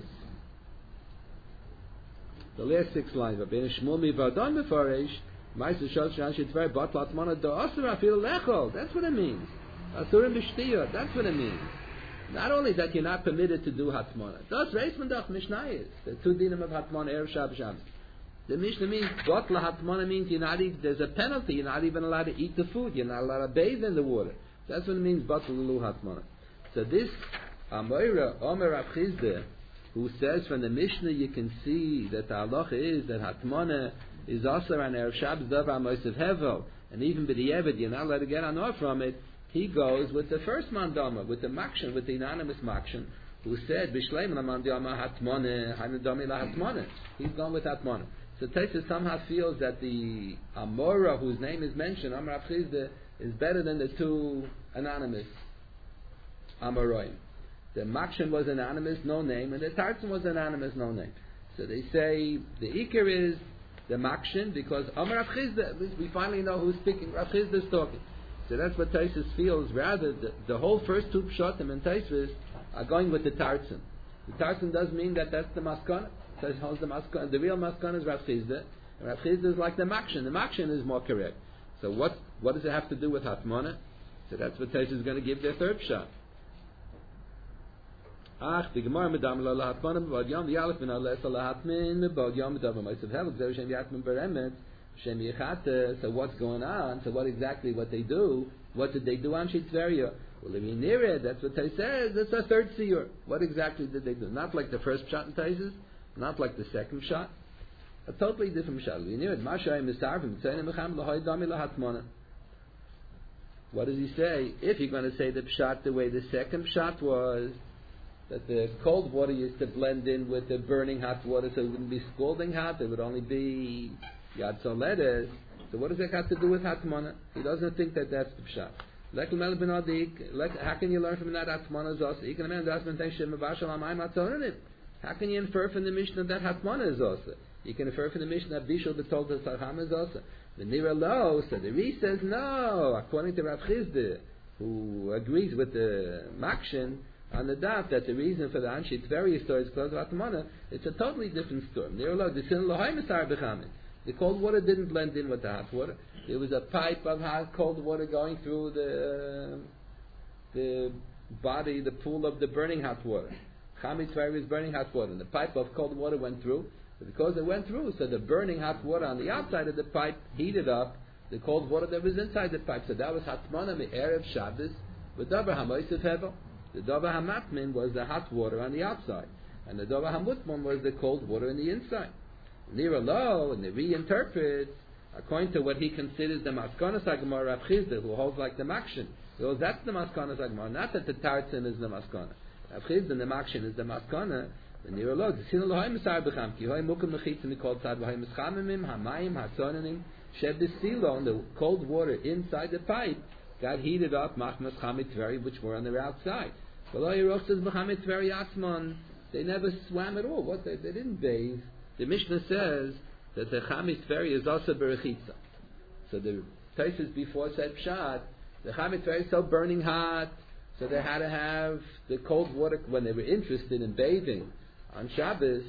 the last 6 lines of Bein Shmuel Mivadon Mefaresh Ma'aser Shos Anshe Tveri Bat Latmana Do Asur Afilu Lechol. That's what it means. Asurim B'Shtiyot. That's what it means. Not only that you're not permitted to do Hatmana. Das Reisman Doch Mishnayos. The 2 dinim of Hatmana Erev Shabbos Shabbos. The Mishnah means Botla Hatmana means there's a penalty. You're not even allowed to eat the food. You're not allowed to bathe in the water. That's what it means Botla Lulu Hatmana. So this Amoira Omer Rav Chizde, who says from the Mishnah you can see that the halacha is that Hatmana is also an Erev Shabbos Davar Mosef Hevel, and even B'di'evet you're not allowed to get on off from it. He goes with the first mandama, with the makshan, with the anonymous makshan, who said Bishleim Mandama Hatmana Hanadami La Hatmana. He's gone with Hatmana. So Tosfos somehow feels that the Amora, whose name is mentioned, Amar Rav Chizde, is better than the 2 anonymous Amoraim. The Makshan was anonymous, no name, and the Tartan was anonymous, no name. So they say the Iker is the Makshan because Amar Rav Chizde, at least we finally know who's speaking. Rav Chizde is talking. So that's what Tosfos feels. Rather, the whole first 2 pshatim in Tosfos are going with the Tartan. The Tartan does mean that that's the Maskana. So the real Maskana is Rav Chizde, and Rav Chizde is like the Makshan. The Makshan is more correct. So what does it have to do with Hatmana? So that's what Tosfos is going to give their third shot. The Gemara Medam La Hatmana B'Bod Yom V'Yalef Min Alesa La Hatmin B'Bod Yom V'Davar Mosef Hevel Gzer Shem Yatmin Beremet Shem Yechate. So what's going on? So what they do? What did they do on Anshe Tveri? Well, if you near it, that's what they said. That's a third seer. What exactly did they do? Not like the first shot in Tosfos. Not like the second shot. A totally different shot. We knew it. What does he say? If you're going to say the pshat the way the second pshat was, that the cold water used to blend in with the burning hot water, so it wouldn't be scalding hot, it would only be yad soledes. So what does that have to do with hatmana? He doesn't think that that's the pshat. How can you learn from that hatmana? How can you infer from the Mishnah that Hatmana is also? You can infer from the Mishnah that Bishul B'Tol V'Saham is also. The Nira Lo, so the Ri says no, according to Rav Chizde, who agrees with the Makshin on the dot that the reason for the Anshe Tveri story is because of Hatmana. It's a totally different story. Nira Lo, the cold water didn't blend in with the hot water. There was a pipe of hot cold water going through the body, the pool of the burning hot water. Chametz Tveri is burning hot water, and the pipe of cold water went through. But because it went through, so the burning hot water on the outside of the pipe heated up the cold water that was inside the pipe. So that was Hatmana Me'erev Shabbos with Davar HaMosef Hevel. The Davar HaMatmin was the hot water on the outside, and the Davar HaMutman was the cold water in the inside. Nira Lo, and they reinterpret according to what he considers the Maskana Sagmar Rav Chizde, who holds like the Makshin. Because that's the Maskana Sagmar, not that the Tartzim is the Maskana. Rav Chizde and the Makshin is the Maskana. The Nira Lo, the Sin Elohim Mesar B'cham, Ki Hoi Mukim Mechitzim Mikol Tzad V'Hoi Meschamimim, Hamayim, Hasonanim, Sheb B'Silo, and the cold water inside the pipe got heated up, Machmas Chametz Tveri, which were on the outside. They never swam at all. What they didn't bathe. The Mishnah says that the Chametz Tveri is also berechitza. So the Taisus before said pshat. The Chametz Tveri is so burning hot, so they had to have the cold water when they were interested in bathing on Shabbos.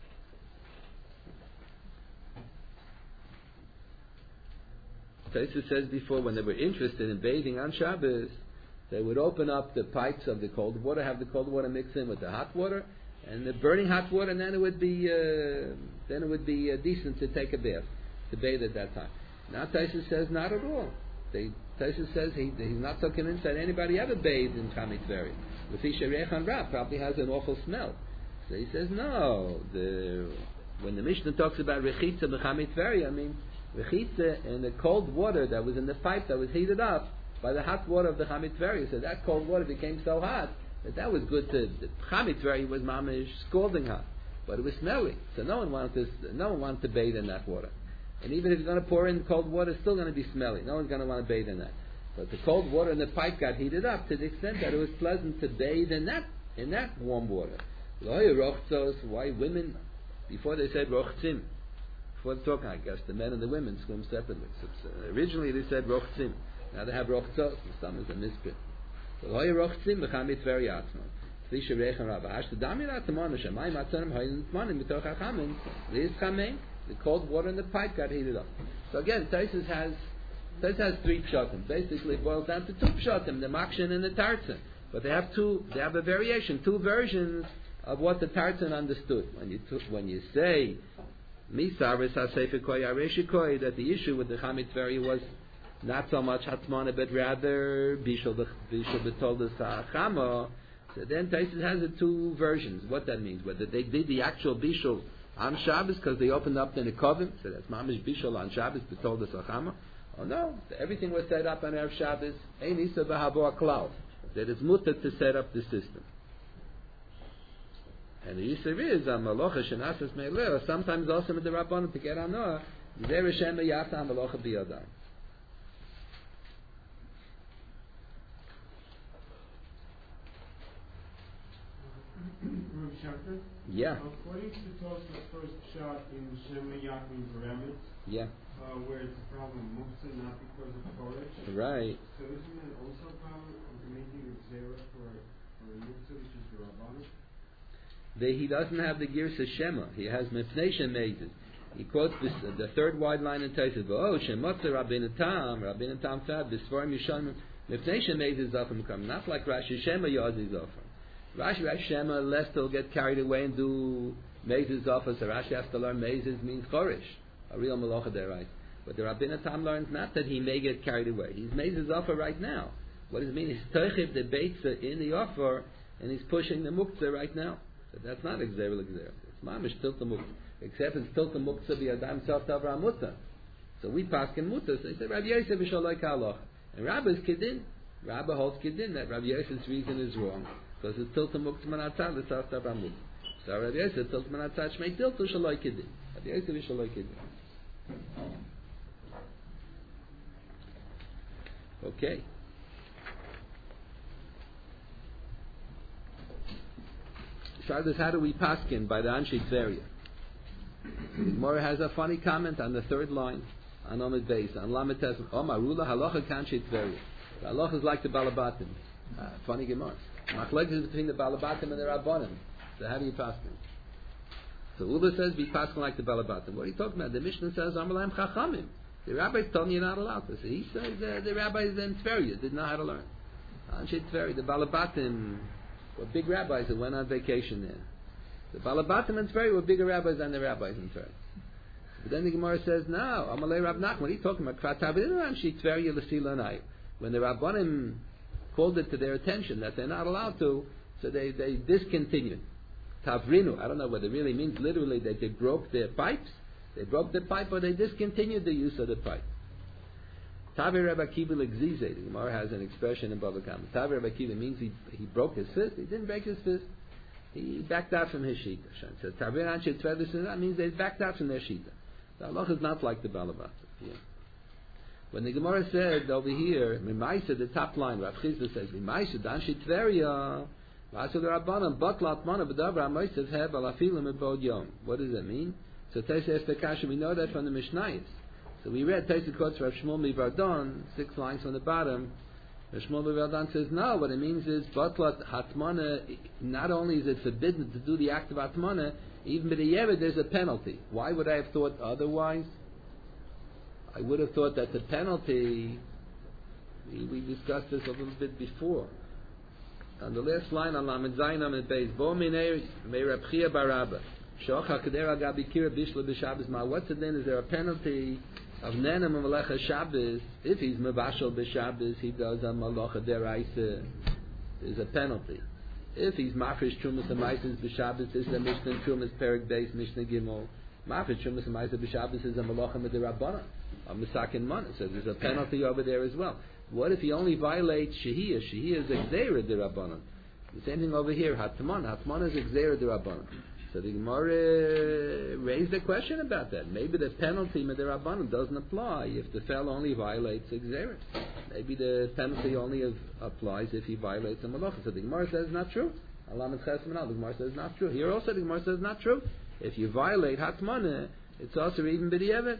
Taisus says before, when they were interested in bathing on Shabbos, they would open up the pipes of the cold water, have the cold water mix in with the hot water, and the burning hot water, and then it would be decent to take a bath, to bathe at that time. Now Taisus says not at all. Taisus says he's not so convinced that anybody ever bathed in Chametz Tveri. Lefisha Reichan Rab probably has an awful smell. So he says no. When the Mishnah talks about rechitza b'Chametz Tveri, I mean rechitza in the cold water that was in the pipe that was heated up by the hot water of the Chametz Tveri. So that cold water became so hot that was good to the Chametz Tveri was mamish scalding hot, but it was smelly. So no one wanted to bathe in that water. And even if you're going to pour in cold water, it's still going to be smelly. No one's going to want to bathe in that. But the cold water in the pipe got heated up to the extent that it was pleasant to bathe in that warm water. Why women, before they said rochtzim, before the talk, I guess the men and the women swim separately. So originally they said rochtzim. Now they have rochtzos. Some is a misprint. Rochtzim b'Chametz Tveri atzma. Fisher Reichan Rabba. Ashtadami ratzamon Hashemayim atzanim hayin tmanim mitoch hachamin liis chamein. The cold water in the pipe got heated up. So again, Taisus has 3 pshatim. Basically, it boils down to 2 pshatim, the makshin and the tartzin. But they have a variation, 2 versions of what the tartzin understood. When you say misaris hasefer koy areshikoy, that the issue with the Chametz Tveri was not so much hatzmana, but rather bishul b'toldas ha'achama. So then Taisus has the 2 versions. What that means, whether they did the actual bishul on Shabbos because they opened up the Nekovim, so that's mamish bishul on Shabbos b'toldas ha'achama. Oh no, everything was set up on Erev Shabbos. Ein isa b'habo klal, that it's mutter to set up the system. And the Yisrael is a malocha shenasas me'ler, sometimes also with the Rabbanon to get on Noah. Zeh Hashem yata malocha biyadam. Yeah. According to Tosafos' first shot in Shema Yaakov Beremet, where it's a problem muktzah, not because of Koresh. Right. So isn't that also a problem of making a zera for muktzah, which is the Rabbanon? He doesn't have the Girsa Shema. He has Mepnei Shemezes. He quotes this, the 3rd wide line in Tosafos. Oh, Shemotza Rabbeinu Tam Fad B'Sforim Yishanim Mepnei Shemezes Zafim Kam. Not like Rashi Shema Yazi Zafim. Rashi Shema, lest he'll get carried away and do Mezes Zafim. So Rashi has to learn Mezes means Chorish, a real Malacha there, right? But the Rabbeinu Tam learns not that he may get carried away. He's Mezes Zafim right now. What does it mean? He's Toichiv the Beitza in the offer, and he's pushing the Muktzah right now. So that's not Exer. It's Mamish Tilta Muktzah. Except it's Tilta Muktzah B'Yadam Sof Tavra Mutta. So we pass in Mutta. So he said, Rabbi Yosef V'Sholoi Ka'aloch. And Rabbi is Kedin. Rabbi holds Kedin that Rabbi Yosef's reason is wrong. Because it's Tilta Muktzah Manatzah L'Sof Tavra Mutta. So Rabbi Yosef Tilta Manatzah Shmei Tilta Sholoi Kedin. Rabbi Yosef V'Sholoi Kedin. Okay. Shabbos, how do we paskin by the Anshe Tveria? Gemara has a funny comment on the 3rd line on Omid Beis on Lamed Tes. Omar Rula Halacha Kanshe Tveria. The halacha is like the Balabatim. Funny Gemara. Machlekes is between the Balabatim and the Rabbanim. So how do you paskin? So Ula says be paskin like the Balabatim. What are you talking about? The Mishnah says Amalayim Chachamim. The rabbis told me you're not allowed to. So he says the rabbis in Tveria didn't know how to learn. Anshe Tveria, the Balabatim were big rabbis who went on vacation there. The Balabatim and Tveria were bigger rabbis than the rabbis in Tveria. But then the Gemara says, no, Amalei Rab Nachman, what are you talking about? When the Rabbanim called it to their attention that they're not allowed to, so they discontinued. Tavrinu, I don't know whether it really means literally that they broke their pipes. They broke the pipe or they discontinued the use of the pipe. Tavi Rabbi Akiva L'Gzize, the Gemara has an expression in Bava Kama. Tavi Rabbi Akiva means he broke his fist. He didn't break his fist. He backed out from his shita. So Tavi Anshe Tveris, that means they backed out from their shita. The halacha is not like the Balabat. Yeah. When the Gemara said over here, Mimaisa, the top line, Rav Chizda says, Mimaisa, Anshe Tveria, What does that mean? So Taisa Estakasha, we know that from the Mishnayos. So we read Taisa quotes Rav Shmuel Mivardon, 6 lines from the bottom. Rav Shmuel Mivardon says, no, what it means is, Batlat Hatmana, not only is it forbidden to do the act of Hatmana, even by the Yevid there's a penalty. Why would I have thought otherwise? I would have thought that the penalty, we discussed this a little bit before. On the last line on Lamed Zayin Amid Beis, Bo Minei Meirab Chia Barabba, Shocha Kedera Gabi Kira Bishla B'Shabbos Ma. What's it then? Is there a penalty of Nenem Melecha Shabbos? If he's Mevashal B'Shabbos, he does a Malacha Deraisa. There's a penalty. If he's Mafresh Trumas Amaises B'Shabbos, this is a Mishnah Trumas Perik Beis Mishnah Gimel. Mafresh Trumas Amaises B'Shabbos is a Malacha Medirabbana, a Misakin Mana. So there's a penalty over there as well. What if he only violates Shehiyah? Shehiyah is Exera D'Rabbanan. The same thing over here, Hatman. Hatman is Exera D'Rabbanan. So the Gemara raised a question about that. Maybe the penalty D'Rabbanan doesn't apply if the fellow only violates Exera. Maybe the penalty only applies if he violates the Malacha. So the Gemara says not true. Allah the Gemara says not true. Here also the Gemara says not true. If you violate Hatman, it's also even B'di'evet.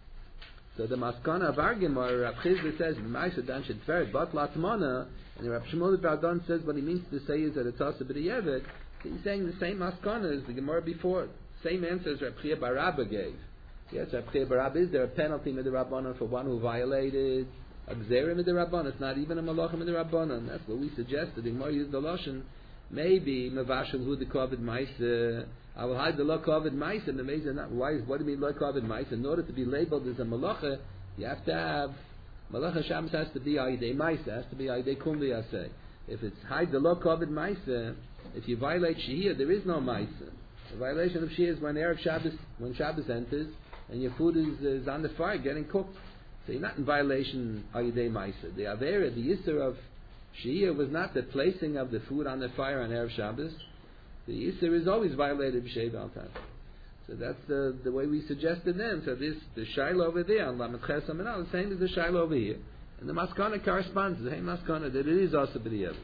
So the Maskana of our Gemara, Rav Chizda says, "Ma'aseh dan shedferet bat latmana," and Rav Shmuel Bardon says what he means to say is that it's also b'di'evet. He's saying the same Maskana as the Gemara before. Same answer as Rav Chia Barabba gave. Yes, Rav Chia Barabba, is there a penalty midrabbanan for one who violated a gzera midrabbanan? It's not even a malacha midrabbanan. That's what we suggested. The Gemara used the lashon. Maybe mevashel hu dekovid ma'aseh. I will hide the lo kovid ma'aseh. And the Mezah not why. What do you mean lo kovid ma'aseh? In order to be labeled as a malacha, you have to have malacha shabbos has to be ayidei ma'aseh. Has to be ayidei kum v'yaseh. If it's hide the lo kovid ma'aseh, if you violate shehiyah, there is no ma'aseh. The violation of shehiyah is when erev Shabbos, when Shabbos enters, and your food is on the fire getting cooked. So you're not in violation ayidei ma'aseh. The avera, the yisur of shehiyah was not the placing of the food on the fire on erev Shabbos. The Yisr is always violated b'shei b'altan. So that's the way we suggested then. So this the Shiloh over there on Lamed Ches Aminal, the same as the Shiloh over here, and the Maskana corresponds to the same Maskana that it is also b'di'evet.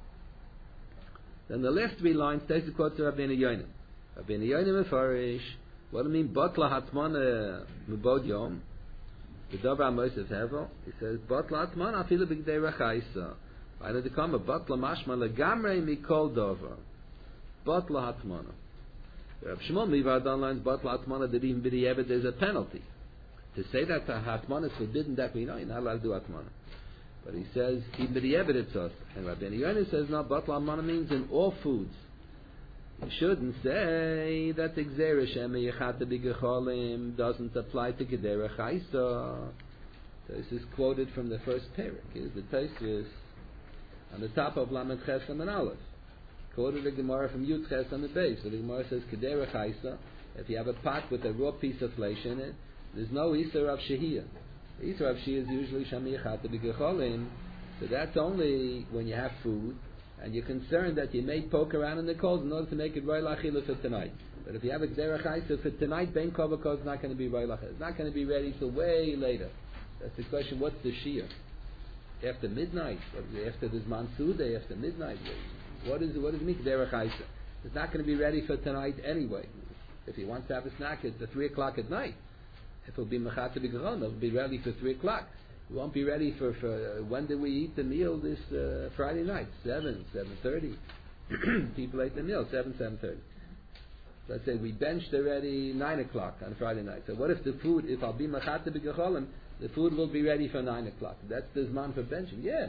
Then the last 3 lines takes the quote to Rabbeinu Yonim. Rabbeinu Yonim mefarish. What do you mean? Batla hatmana mubod yom. The Dover Moshe Hevel. He says batla hatmana afilu b'gdei rechaisa. I know to come a batla mashma legamrei mikol dover. Batla hatmana. Rav Shmuel Mivardon lines batla hatmana that even b'di'evet there's a penalty. To say that the hatmana is forbidden, that we know you're not allowed to do hatmana. But he says even b'di'evet it's us. And Rabbeinu Yonim says no. Batla hatmana means in all foods. You shouldn't say that the Gzera Shema Yechata B'Gecholim doesn't apply to Gedera Chaisa. This is quoted from the first parak. Here's the Tosfos on the top of Lamed Ches and Aleph. Quoted the Gemara from Yud Ches on the base. So the Gemara says Gedera Chaisa. If you have a pot with a raw piece of flesh in it, there's no Isser of Shehiyah. The Isser of Shehiyah is usually Shema Yechata B'Gecholim. So that's only when you have food and you're concerned that you may poke around in the coals in order to make it Roy Lachila for tonight. But if you have a Gzera Chaisa for tonight, Ben Kovakos is not going to be Roy Lachila. It's not going to be ready till way later. That's the question, what's the Shia? After midnight? After this Mansuda? After midnight? What does it mean, Gzera Chaisa? It's not going to be ready for tonight anyway. If he wants to have a snack, it's at 3 o'clock at night. If it'll be Mechata B'Gecholim, it'll be ready for 3 o'clock. We won't be ready for when did we eat the meal this Friday night? 7:30. People ate the meal 7:30. Let's say we benched already 9 o'clock on Friday night. So what if the food, if I'll be Machata B'Gecholim, the food will be ready for 9 o'clock? That's the Zman for benching. Yeah,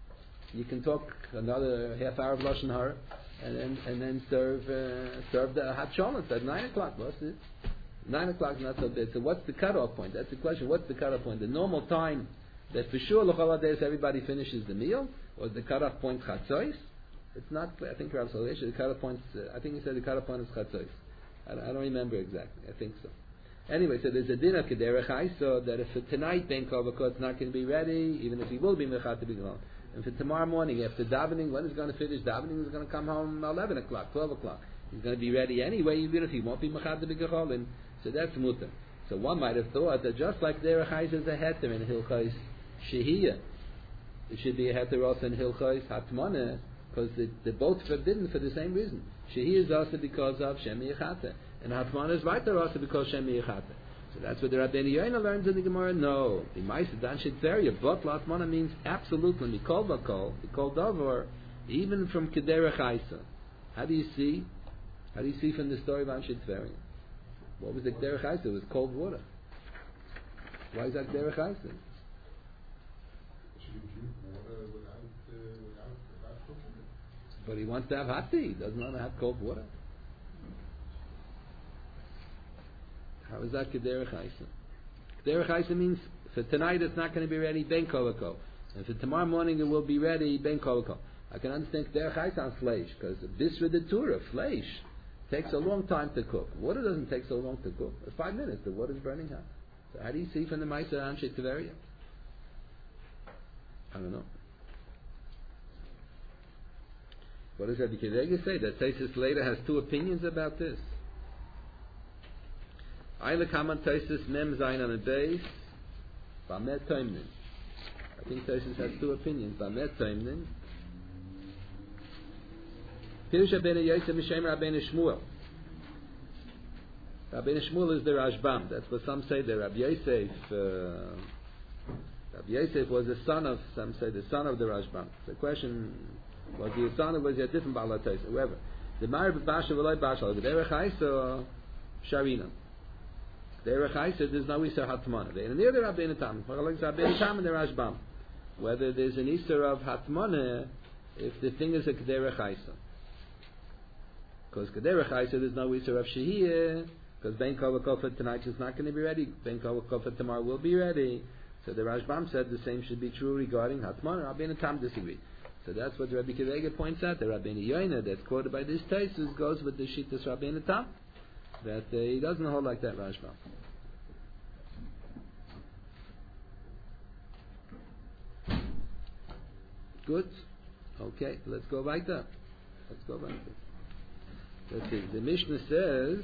you can talk another half hour of Lashon Hara and then serve the hot cholent at 9 o'clock. What's it? 9 o'clock is not so bad. So what's the cutoff point? That's the question. What's the cutoff point? The normal time that for sure l'chol everybody finishes the meal, or the cutoff point chatzos? It's not clear. I think Rav Salesh, the cutoff point. I think he said the cutoff point is chatzos. I don't remember exactly. I think so. Anyway, so there's a din of Gedera Chaisa that if for tonight Ben Kovakot is not going to be ready, even if he will be Mechata B'Gecholim, and for tomorrow morning after davening, when he's going to finish davening, he's going to come home 11 o'clock, 12 o'clock. He's going to be ready anyway, even if he won't be Mechata B'Gecholim. So that's mutter. So one might have thought that just like Gedera Chaisa is a heter in Hilchos Shehiyah, it should be a heter also in Hilchos Hatmana. because they're both forbidden for the same reason. Shehi is also because of Shem Yechata, and Hatmana is weiter also because Shem Yechata. So that's what the Rabbeinu Yoina learns in the Gemara. No, the Ma'aseh Dan Shitzeria, but Hatmana means absolutely Mikol Bakol, Mikol Davar, even from Kederech Haisa. How do you see? How do you see from the story of Anshe Tveria? What was the Kederech Haisa? It was cold water. Why is that Kederech Haisa? Should you drink water without cooking it? But he wants to have hot tea. He doesn't want to have cold water. How is that Kederech Haisa? Kederech Haisa means for tonight it's not going to be ready, Ben Kolako. And for tomorrow morning it will be ready, Ben Kolako. I can understand Kederech Haisa on fleish, because Bisra de Tura, fleish, takes a long time to cook. Water doesn't take so long to cook. 5 minutes, the water's burning hot. So how do you see from the Ma'aseh Anshe Tveria? I don't know. What does Rabbi Kedega say? That Taisus later has two opinions about this. Ayle Kaman Taisus Mem Zayin on the base. Bamet Taimnin. I think Taisus has two opinions. Bamet Taimnin. Pirush Rabbeinu Yosef Mishem Rabbeinu Shmuel. Rabbeinu Shmuel is the Rashbam. That's what some say. The Rabbi Yosef was the son of, some say, the son of the Rashbam. The question was he a son or was he a different Baal HaTosfos? However, the Marib Basha V'loi Basha, the Derech Haisa Sharina. Derech Haisa, there's no Isser Hatmana. They're near the Rabbeinu Tam. Rabbeinu Tam and the Rashbam. Whether there's an Isser of Hatmana if the thing is a Derech Haisa. Because Kederech Haisa, there's no Isser of Shehiyah, because Ben Kol for tonight is not going to be ready, Ben Kol for tomorrow will be ready. So the Rashbam said the same should be true regarding Hatman. Rabbeinu Tam disagreed. So that's what Rabbi Kedega points out. The Rabbeinu Yoina that's quoted by this Taisus goes with the Shittas Rabbeinu Tam, that he doesn't hold like that Rashbam. Good. Okay, let's go weiter. Let's see. The Mishnah says,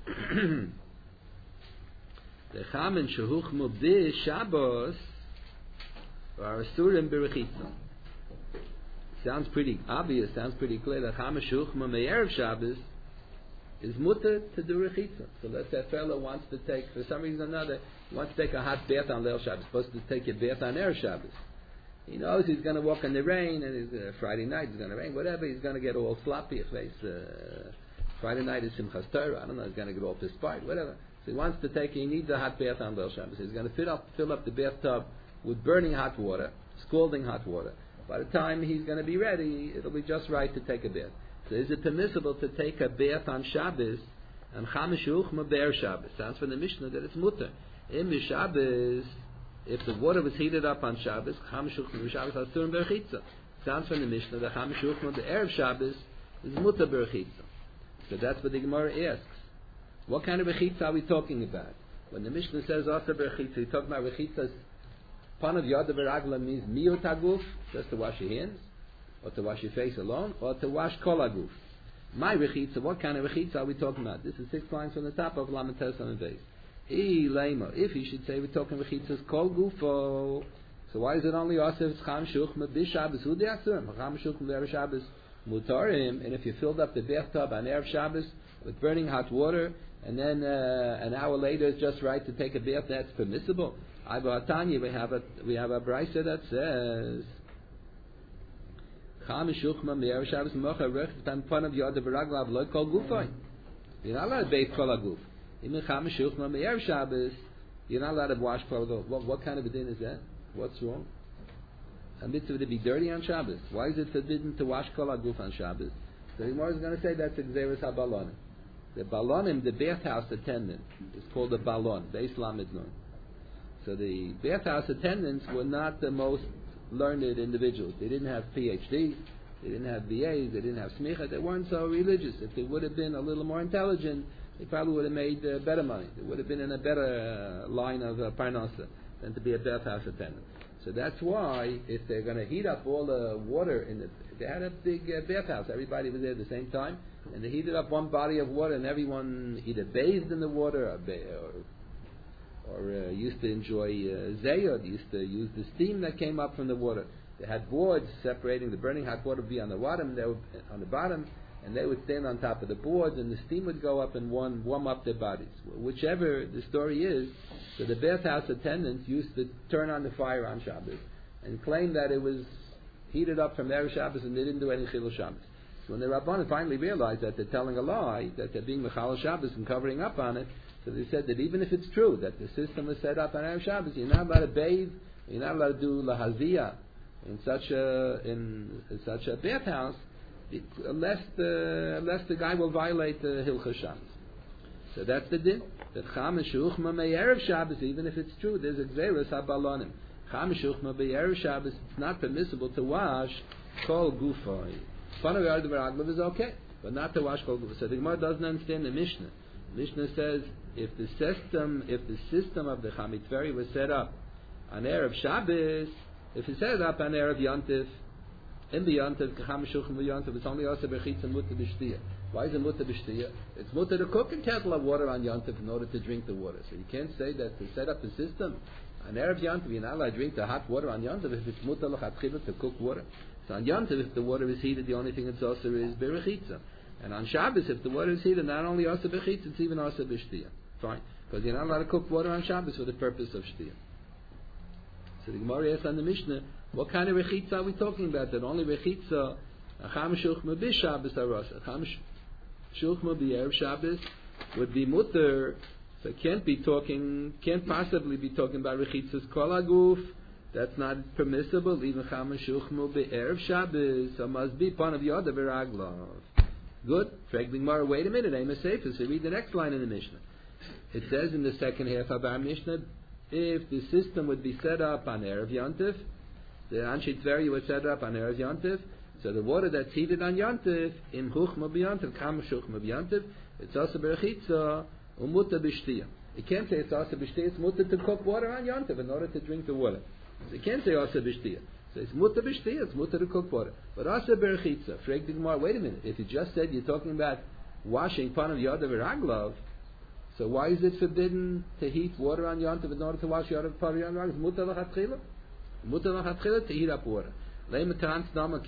the Chamen shehuchmu b'Shabbos Shabbos are asurim b'rechitza. Sounds pretty obvious. Sounds pretty clear. The Chamen shehuchmu me'erev Shabbos is mutter to do rechitza. So let's say a fellow wants to take, for some reason or another, he wants to take a hot bath on Leil Shabbos. Supposed to take a bath on Erev Shabbos. He knows he's going to walk in the rain, and it's Friday night. It's going to rain. Whatever. He's going to get all sloppy. Friday night is Simchas Torah. I don't know. He's going to get all perspired. Whatever. So he wants to take. He needs a hot bath on Leil Shabbos. He's going to fill up the bathtub with burning hot water, scalding hot water. By the time he's going to be ready, it'll be just right to take a bath. So is it permissible to take a bath on Shabbos and Chamesh Uchma Be'er Shabbos? Sounds from the Mishnah that it's mutter. In the Shabbos, if the water was heated up on Shabbos, Chamesh Uchma Shabbos Asurim Berchitza. Sounds from the Mishnah that Chamesh Uchma Be'er Shabbos is mutter Berchitza. So that's what the Gemara asks. What kind of Berchitza are we talking about? When the Mishnah says Asa Berchitza, we're talking about Berchitza's Pan of Yad Beragla means Miyot Haguf, just to wash your hands, or to wash your face alone, or to wash Kol Haguf. My Rechitza, what kind of Rechitza are we talking about? This is 6 lines from the top of Lamentes on the base. If you should say we're talking Rechitzas Kol Gufo, so why is it only Yosef Cham Shuchma B'Shabbos? Who the Asurim? Cham Shuchma B'Erev Shabbos Mutarim. And if you filled up the bathtub on Erev Shabbos with burning hot water, and then an hour later it's just right to take a bath, that's permissible. Tanya, we have a brisa that says Cham Shuchma B'Erev Shabbos Mocha Rech Tan Pan of Yad V'Raglav Lo Kol Gufay. You're not allowed to bathe Kol Haguf. Even Cham Shuchma B'Erev Shabbos, you're not allowed to wash Kol Haguf. What kind of a din is that? What's wrong? A mitzvah to be dirty on Shabbos. Why is it forbidden to wash Kol Haguf on Shabbos? So the Gemara is going to say that's Xeris HaBalonim. The Balonim, the bathhouse attendant, is called a Balon, Beis Lamed Nun. So the bathhouse attendants were not the most learned individuals. They didn't have PhDs, they didn't have VAs, they didn't have smicha, they weren't so religious. If they would have been a little more intelligent, they probably would have made better money. They would have been in a better line of parnasa than to be a bathhouse attendant. So that's why, if they're going to heat up all the water they had a big bathhouse, everybody was there at the same time, and they heated up one body of water, and everyone either bathed in the water or used to enjoy zayod, used to use the steam that came up from the water. They had boards separating. The burning hot water would be on the bottom. They would on the bottom, and they would stand on top of the boards, and the steam would go up and warm up their bodies. Whichever the story is, so the bathhouse attendants used to turn on the fire on Shabbos and claim that it was heated up from Erev Shabbos, and they didn't do any Chilul Shabbos. So when the Rabbanan finally realized that they're telling a lie, that they're being Mechal Shabbos and covering up on it, so they said that even if it's true that the system was set up on Erev Shabbos, you're not allowed to bathe, you're not allowed to do lahaziyah in such a bathhouse, unless the guy will violate the Hilchos Shabbos. So that's the din. That Cham and Shuchma may Erev Shabbos, even if it's true, there's a Gzeres HaBalonim. Cham and Shuchma may Erev Shabbos, it's not permissible to wash Kol Gufay. Panav Yad V'Raglav is okay, but not to wash Kol Gufay. So the Gemara doesn't understand the Mishnah. The Mishnah says if the system of the Chamitferi was set up on Erev Shabbos, if it's set up on Erev Yontif, in the Yontif, Cham and Shuchma Yontif, it's only also Bechitz and Mutter B'Shtiyah. Why is it mutter b'shtiyah? It's mutter to cook a kettle of water on Yontif in order to drink the water. So you can't say that to set up the system on Erev Yontif, you're not allowed to drink the hot water on Yontif if it's mutter l'chatchila to cook water. So on Yontif, if the water is heated, the only thing it's also is berechitza. And on Shabbos, if the water is heated, not only also bechitza, it's even also b'shtiyah. Fine. Because you're not allowed to cook water on Shabbos for the purpose of shtiyah. So the Gemara asks on the Mishnah, what kind of rechitza are we talking about? That only rechitza, acham shuchma b'Shabbos arasa. Shuchma b'Erev Shabbos would be mutter, so can't possibly be talking about rechitzas kol haguf. That's not permissible. Even chama shuchma b'Erev Shabbos, so must be panav yoda v'raglav. Good. Frag the Gemara. Wait a minute. I'm a sefer. So read the next line in the Mishnah. It says in the second half of our Mishnah, if the system would be set up on Erev Yontif, the Anshe Tveri was set up on Erev Yontif. So the water that's heated on Yontif, in Chuchma b'Yontif, Kam Shuchma b'Yontif, it's also berechitza, umuta b'shtiyah. You can't say it's also b'shtiyah, it's muta to cook water on Yontif in order to drink the water. So you can't say also b'shtiyah. So it's muta b'shtiyah, it's muta to cook water. But also berechitza. Frag the Gemara, wait a minute, if you just said you're talking about washing panav yodav v'raglav, so why is it forbidden to heat water on Yontif in order to wash yodav panav yodav v'raglav? Muta l'chatchila? Muta l'chatchila to heat up water. There is a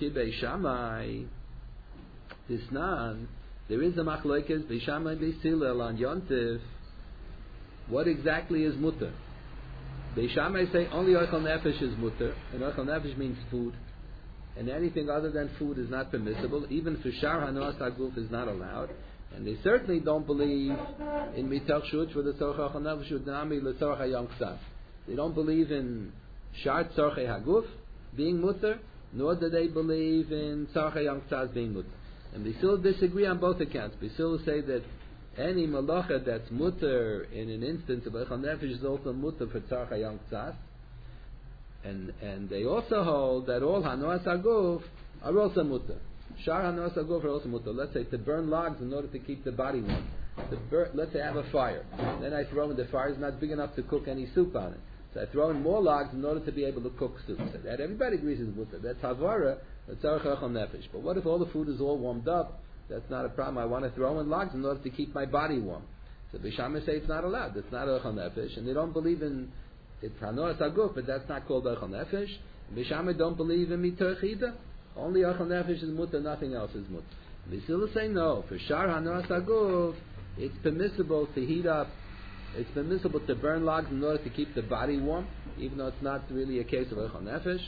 machlokes Beishamai Beisilel on Yontif. What exactly is mutter? Beishamai say only oichel nefesh is mutter, and oichel nefesh means food, and anything other than food is not permissible. Even for shar hanos haguf is not allowed, and they certainly don't believe in mitach shut for the tzorach oichel nefesh udnami letzorach hayom ksaf. They don't believe in shar tzorchei haguf being mutter, nor do they believe in tzarcha yom tzaz being mutter. And they still disagree on both accounts. They still say that any malacha that's mutter in an instance of Eichel Nefesh is also mutter for tzarcha yom tzaz. And they also hold that all hanoas haguf are also mutter. Shar hanoas haguf are also mutter. Let's say to burn logs in order to keep the body warm. Let's say I have a fire. Then I throw in the fire is not big enough to cook any soup on it. So I throw in more logs in order to be able to cook soup. So that everybody agrees is mutter. That's havara, that's tzarech eichel nefesh. But what if all the food is all warmed up? That's not a problem. I want to throw in logs in order to keep my body warm. So Beishamai say it's not allowed. That's not eichel nefesh, and they don't believe in it's hanoas haguf, but that's not called eichel nefesh. Beishamai don't believe in mitoch either. Only eichel nefesh is mutter. Nothing else is mutter. They still say no. For shar hanoas haguf, it's permissible to heat up. It's permissible to burn logs in order to keep the body warm, even though it's not really a case of eichel nefesh.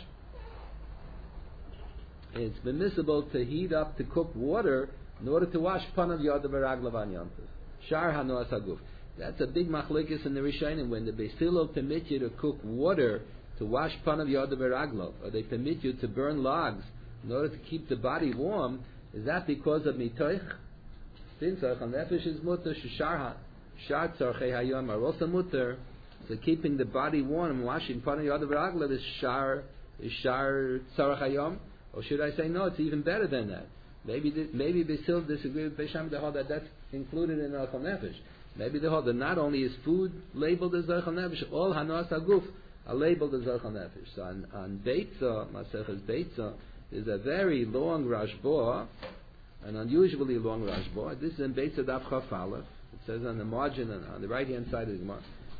It's permissible to heat up, to cook water in order to wash panav yodav v'raglav on Yontif. Shar hanoas haguf. That's a big machlokes in the Rishonim when the Beis Hillel permit you to cook water to wash panav yodav v'raglav, or they permit you to burn logs in order to keep the body warm. Is that because of mitoich? Since eichel nefesh is mutter, shar tzarchei hayom are also mutter. So keeping the body warm and washing panav yodav v'raglav is shar tzarchei hayom. Or should I say no? It's even better than that. Maybe they still disagree with Beishamai. They hold that that's included in eichel nefesh. Maybe they hold that not only is food labeled as eichel nefesh, all hanoas haguf are labeled as eichel nefesh. So on Beitza, Maseches Beitza, there's a very long Rashba, an unusually long Rashba. This is in Beitza Daf Chaf Aleph. It says on the margin and on the right hand side of the Gemara,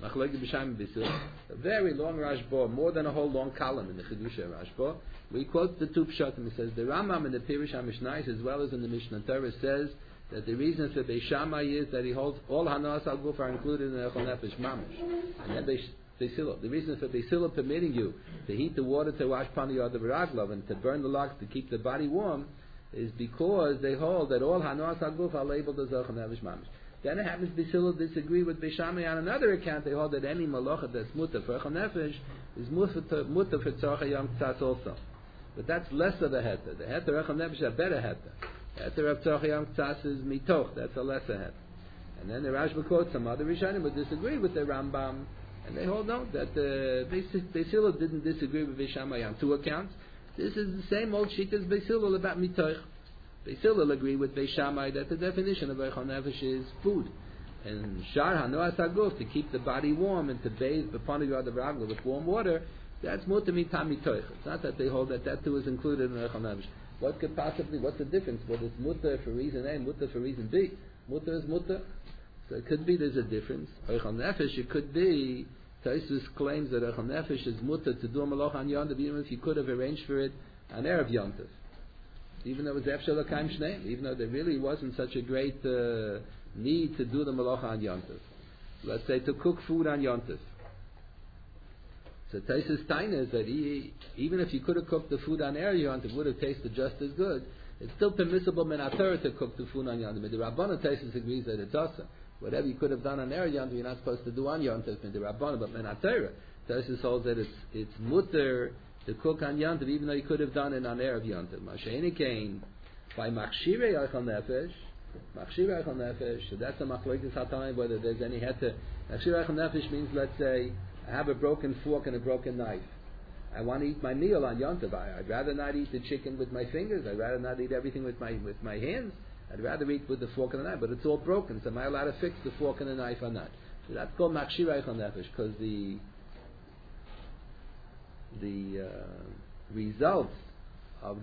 Machlokes b'Shammai b'Sila. A very long Rashba, more than a whole long column in the Chidusha Rashba. We quote the two pshatim. It says the Rambam in the Pirush HaMishnayos as well as in the Mishnah Torah says that the reason for Beis Shammai is that he holds all Hanas al Guf are included in the Echol Nefesh Mamish. And then Beis Hillel. The reason for Beis Hillel permitting you to heat the water to wash Pani Yad V'Raglav and to burn the locks to keep the body warm is because they hold that all Hanas al Guf are labeled as Echol Nefesh Mamish. Then it happens Beis Hillel disagree with Beis Shammai on another account. They hold that any malacha that's mutter for Echol Nefesh is mutter for Tzarcha Yom Tzas also. But that's less of a heter. The heter Echol Nefesh is a better heter. Heter of Tzarcha Yom Tzas is mitoch. That's a lesser heter. And then the Rashba quotes some other Rishonim would disagree with the Rambam, and they hold no that Beis Hillel didn't disagree with Beis Shammai on two accounts. This is the same old sheet as Beis Hillel about mitoch. Beis Hillel agree with Beis Shammai that the definition of Echol Nefesh is food. And Shar Hanoas HaGuf, to keep the body warm and to bathe the Pani Yad V'Raglav with warm water, that's mutter mitam mitoch. It's not that they hold that too is included in Echol Nefesh. What's the difference? Whether it's mutter for reason A, mutter for reason B. Mutter is mutter. So it could be there's a difference. Echol Nefesh, it could be, Taisus claims that Echol Nefesh is mutter to do a malach on Yontav, even if you could have arranged for it on Erev Yontav. Even though it was Efshel L'Kaim Shneim, even though there really wasn't such a great need to do the malacha on Yontav. Let's say to cook food on Yontav. So Taisus Taina is that even if you could have cooked the food on Erev Yontav, it would have tasted just as good. It's still permissible Menatorah to cook the food on Yontav. The Rabbana Taisus agrees that it's also. Whatever you could have done on Erev Yontav, you're not supposed to do on Yontav. The Rabbana, but Menatorah. Taisus holds that it's mutter to cook on Yontav, even though you could have done it on Erev Yontav. Masheini came by Machshirei Echol Nefesh. Machshirei Echol Nefesh. So that's a machlokes hatayim whether there's any heter. Machshirei Echol Nefesh means, let's say, I have a broken fork and a broken knife. I want to eat my meal on Yontav. I'd rather not eat the chicken with my fingers. I'd rather not eat everything with my hands. I'd rather eat with the fork and the knife. But it's all broken. So am I allowed to fix the fork and the knife or not? So that's called Machshirei Echol Nefesh because the results of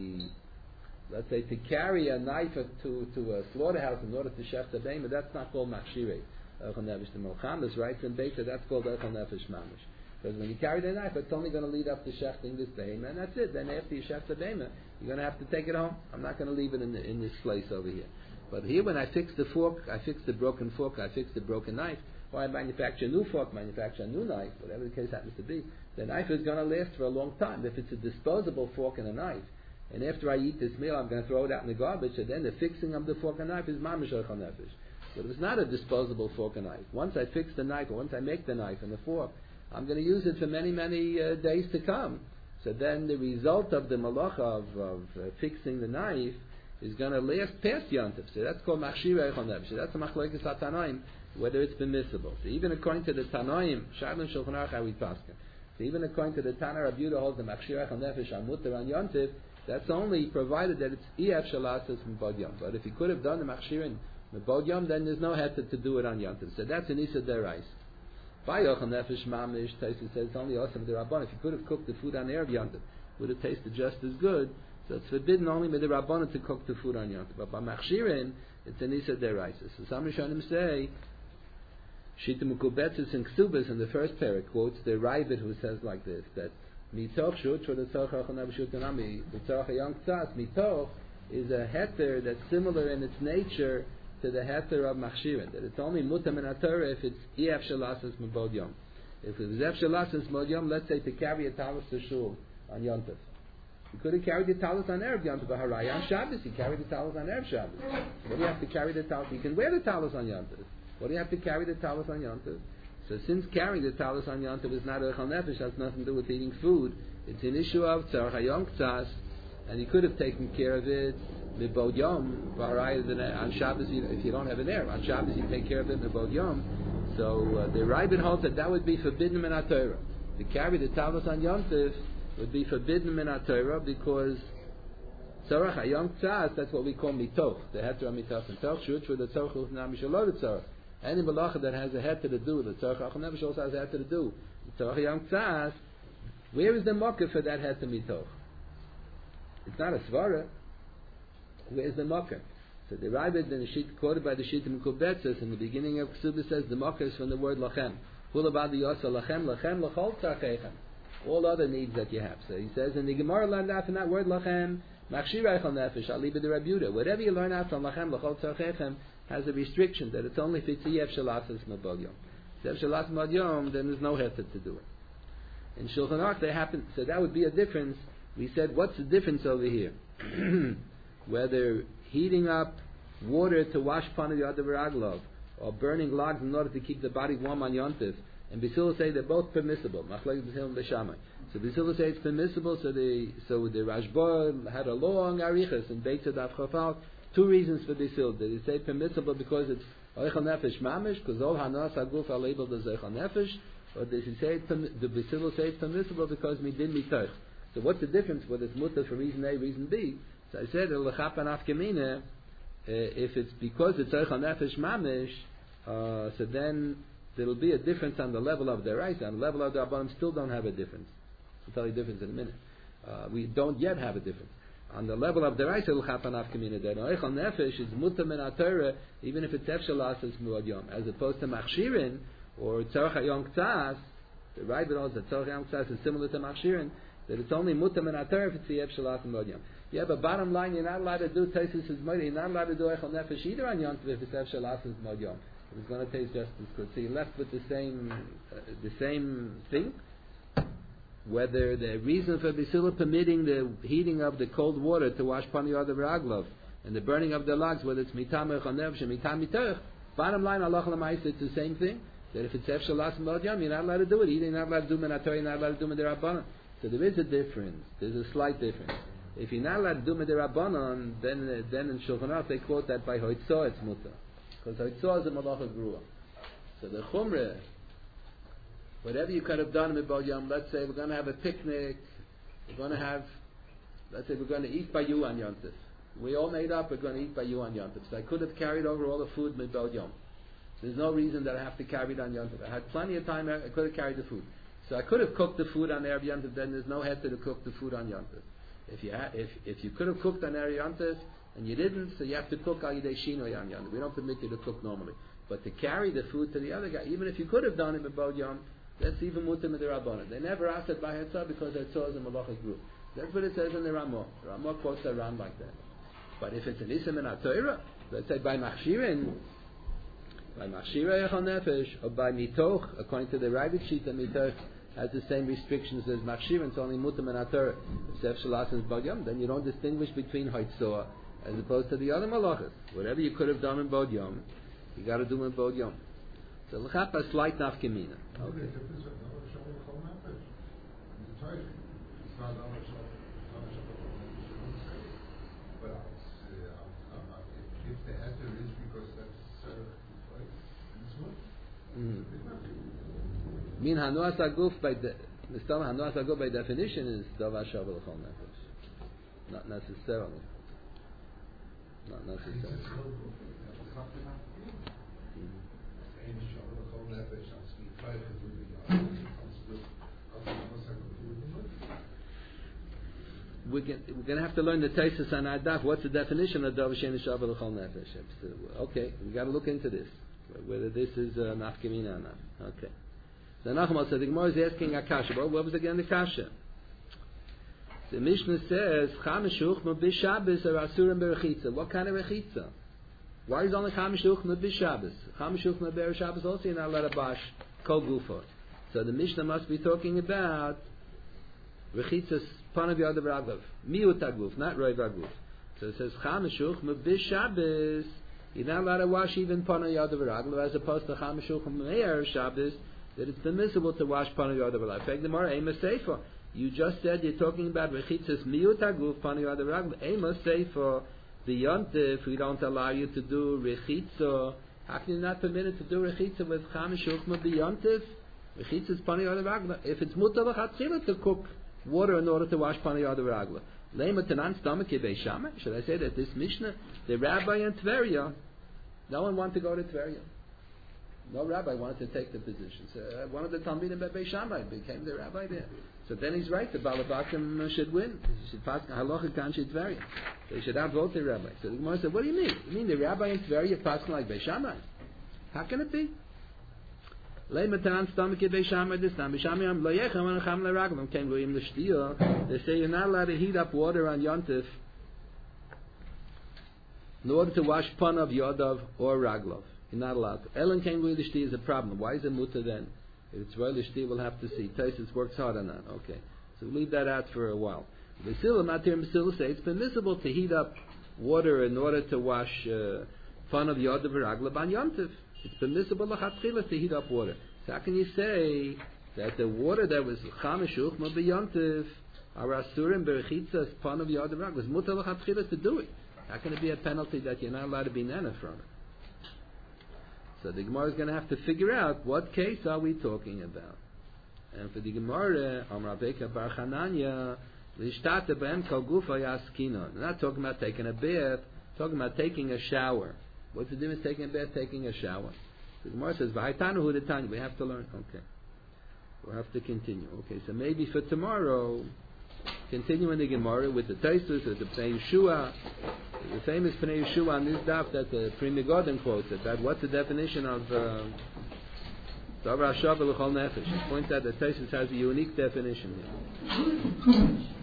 let's say to carry a knife to a slaughterhouse in order to shech the behemoth, that's not called machshirei Echol Nefesh. The Melchamas writes in Beita that's called Echol Nefesh mamish. Because when you carry the knife, it's only going to lead up to shechting this behemoth, and that's it. Then after you shech the behemoth, you're going to have to take it home. I'm not going to leave it in this place over here. But here, when I fix the fork, I fix the broken fork, I fix the broken knife, or I manufacture a new fork, manufacture a new knife, whatever the case happens to be, the knife is going to last for a long time. If it's a disposable fork and a knife, and after I eat this meal, I'm going to throw it out in the garbage, and then the fixing of the fork and knife is mamish Echol Nefesh. But if it's not a disposable fork and knife, once I fix the knife, or once I make the knife and the fork, I'm going to use it for many, many days to come. So then the result of the malacha of fixing the knife is going to last past Yontav. So that's called Machshirei Echol Nefesh. So that's a machlokes hatanaim, whether it's permissible. So even according to the Tanaim, Shalom Shulchan Aruch how we paskin. So even according to the Tana, Rabbi Yehuda holds the Machshirei Echol Nefesh on mutter on Yontav. That's only provided that it's EF Shalasas Mebod Yom. But if he could have done the Machshirei Mebod Yom, then there's no heter to do it on Yontav. So that's an Issa Derais. By Echol Nefesh Mamish, Taisus says it's only awesome with the Rabban. If you could have cooked the food on Erev Yontav, would have tasted just as good. So it's forbidden only with the Rabban to cook the food on Yontav. But by Machshirin, it's an Issa Derais. So some Rishonim say, Shita Mukubetzis and Ksubas in the first parak quotes the Ravid who says like this, that Mitoch Shut for the Tzarcha Echol Nefesh Shutanami, the Tzarcha Yom Tzas, Mitoch is a heter that's similar in its nature to the heter of Machshirin, that it's only mutter min haTorah if it's EF Shalasas Mebod Yom. If it was EF Shalasas Mebod Yom, let's say to carry a talis to shul on Yontav. You could have carried the talis on Erev Yontav, but Haraya on Shabbos, you carried the talis on Erev Shabbos. What do you have to carry the talis? You can wear the talis on Yontav. What do you have to carry the talis on Yontav? So since carrying the talis on Yontav is not a Echol Nefesh, has nothing to do with eating food, it's an issue of Tzarcha Yom Tzas, and you could have taken care of it Mebod Yom, on Shabbos, if you don't have an Erev. On Shabbos, you take care of it Mebod Yom. So the Rabbin holds that would be forbidden min haTorah. To carry the talis on Yontav would be forbidden min haTorah because Tzarach Hayom Tzas, that's what we call mitoch, the heter of mitoch. And Tzarach Shut for the Tzarach Uchnam Mishalot Tzarach. Any malacha that has a heter to do, the Tzarach Echol Nefesh also has a heter to do. The Tzarach Hayom Tzas, where is the mocker for that heter mitoch? It's not a svara. Where's the mocker? So the Rabbit, then the sheet quoted by the Shita Mukubetzis in the beginning of Ksubah says the mocker is from the word lachem. All other needs that you have. So he says in the Gemara learned out from that word lachem, machshir eichel nefesh, aliba de Rebuta. Whatever you learn out from lachem l'chol tzarchechem has a restriction that it's only fitziyev shalasas mabal yom. If shalas mabal yom, then there's no heter to do it. In Shulchan Aruch they happen, so that would be a difference. We said, what's the difference over here? Whether heating up water to wash panav yadav v'raglov, or burning logs in order to keep the body warm on Yontif, and B'Sila say they're both permissible. Machlokes B'Sila and B'Shamai. So B'Sila say it's permissible. So the Rashba had a long arichas in Beit Tzadaf Chafal. Two reasons for B'Sila. Did he say permissible because it's Oichel Nefesh Mamish, because all Hanas Haguf are labeled as Oichel Nefesh, or does he say the B'Sila say it's permissible because Midin Mitoch? So what's the difference? Whether it's mutter for reason A, reason B? So I said L'Chapan Afkamina. If it's because it's Oichel Nefesh Mamish, so then there will be a difference on the level of the rice. On the level of the Rabbanim still don't have a difference. I'll tell you the difference in a minute. We don't yet have a difference. On the level of the rice, it will happen after Kamina. The Oichel Nefesh is mutter min HaTorah, even if it's Efshalas as Muad Yom. As opposed to Machshirin, or Tzarech HaYom K'tzas, the Rai knows that Tzarech HaYom K'tzas is similar to Machshirin, that it's only mutter min HaTorah if it's the Efshalas and Muad Yom. Yeah, but bottom line, you're not allowed to do Taisus as Moed, you're not allowed to do Oichel Nefesh either on Yom if it's Efshalas as Muad Yom. It's going to taste just as good. So you're left with the same thing. Whether the reason for B'Sila permitting the heating of the cold water to wash Pani Yadav Raglov and the burning of the logs, whether it's Mitam Echon Nefesh and Mitam Mitoch, bottom line, Allah L'Maisa, it's the same thing. That if it's Efshalas Mod Yom, you're not allowed to do it. You're not allowed to do Minator, you're not allowed to do Midirabbanon. So there is a difference. There's a slight difference. If you're not allowed to do Midirabbanon, then in Shulchan Aruch they quote that by Hoitzah it's mutter. Because Hoitzah is a Malacha Grua. So the Chumrah, whatever you could have done with Bal Yom, let's say we're going to have a picnic, let's say we're going to eat by you on Yontif. We all made up, we're going to eat by you on Yontif. So I could have carried over all the food with Bal Yom. There's no reason that I have to carry it on Yontif. I had plenty of time, I could have carried the food. So I could have cooked the food on Erev Yontif, then there's no head to cook the food on Yontif. If you could have cooked on Erev Yontif, and you didn't, so you have to cook al yidei shinoi on Yontif. We don't permit you to cook normally. But to carry the food to the other guy, even if you could have done it with Bal Yom, that's even mutter midirabbanan. They never asked it by Hetzah because Hetzah is a malacha group. That's what it says in the Ramah. The Ramah quotes the Ram like that. But if it's an Isam and HaTorah, let's say by Machshirin Echon Nefesh, or by Mitoch, according to the Ravid Shita, Mitoch has the same restrictions as Machshirin, it's only mutter min HaTorah. If Shalas and Bal Yom, then you don't distinguish between Hetzah as opposed to the other malachas. Whatever you could have done in Bal Yom, you got to do in Bal Yom. So l'chap a slight nafkemina. Okay. If the heter is because that's Min hanuas aguf by the hanuas aguf by definition is davar shav l'chol nefesh. Not necessarily. Not necessarily. We're going to have to learn the Taisus on our daf. What's the definition of davar she'en shav l'chol nefesh? Okay, we got to look into this, whether this is nafkamina or not. Okay. So Nachman said the Gemara is asking a kasha. Well, what was again the kasha? The Mishnah says chamish uchma b'Shabbos are asurim berechitza. What kind of rechitza? Why is only chamish uchma b'Shabbos? Chamish uchma b'Shabbos also you're not allowed to bash kol gufo. So the Mishnah must be talking about rechitzas panav yadav raglav miut aguf, not roiv aguf. So it says chamish uchma b'Shabbos. You're not allowed to wash even panav yadav raglav, as opposed to chamish uchma me'er Shabbos, that it's permissible to wash panav yadav raglav. Fact the Gemara ema seifa. You just said you're talking about rechitzas miut aguf panav yadav raglav. Ema seifa. The Yontif, we don't allow you to do rechitza. How can you not permitted to do rechitza with chamish uchma b'Yontif? Rechitza is pani yadav ragla. If it's mutar l'chatzila to cook water in order to wash pani yadav ragla, leima tenan stomach yibei shama. Should I say that this Mishnah, the rabbi in Tveria, no one wanted to go to Tveria. No rabbi wanted to take the position. So one of the Talmidim at Beis Shammai became the rabbi there. So then he's right. The Balabatim should win. He should pass halacha kan Tveria. They should outvote the rabbi. So the Gemara said, "What do you mean? You mean the rabbi in Tveria passing like Beis Shammai? How can it be?" Leimatan stomach Beishamar this time. Beishamar lo yechem and cham leraglim came goyim l'shtiya. They say you're not allowed to heat up water on Yontif in order to wash panav, yodav, or raglov. You're not allowed to. Ellen came goyim l'shtiya is a problem. Why is it mutter then? If it's roy l'shtiya, we'll have to see. Taisus works hard on that. Okay, so leave that out for a while. V'sila matir m'sila say it's permissible to heat up water in order to wash panav, yodav, or raglov on Yontif. It's permissible l'chatchila to heat up water. So how can you say that the water that was chamish uchma b'yontif are asurim berechitzas panav yodav raglov was mutar l'chatchila to do it? How can it be a penalty that you're not allowed to be nana from it? So the Gemara is going to have to figure out what case are we talking about. And for the Gemara, Amar Beka Bar Chananya, lishtata b'hem kol gufa yaskina. We're not talking about taking a bath. Talking about taking a shower. What's the difference taking a bath, taking a shower? The Gemara says, "V'haitanu hu detanya." We have to learn. Okay, we'll have to continue. Okay, so maybe for tomorrow, continuing the Gemara with the Taisus, with the Pnei Yeshua, the famous Pnei Yeshua on this daf that the Pri Megadim quoted. That what's the definition of Davar Hashav L'Chol Nefesh? He points out that Taisus has a unique definition here.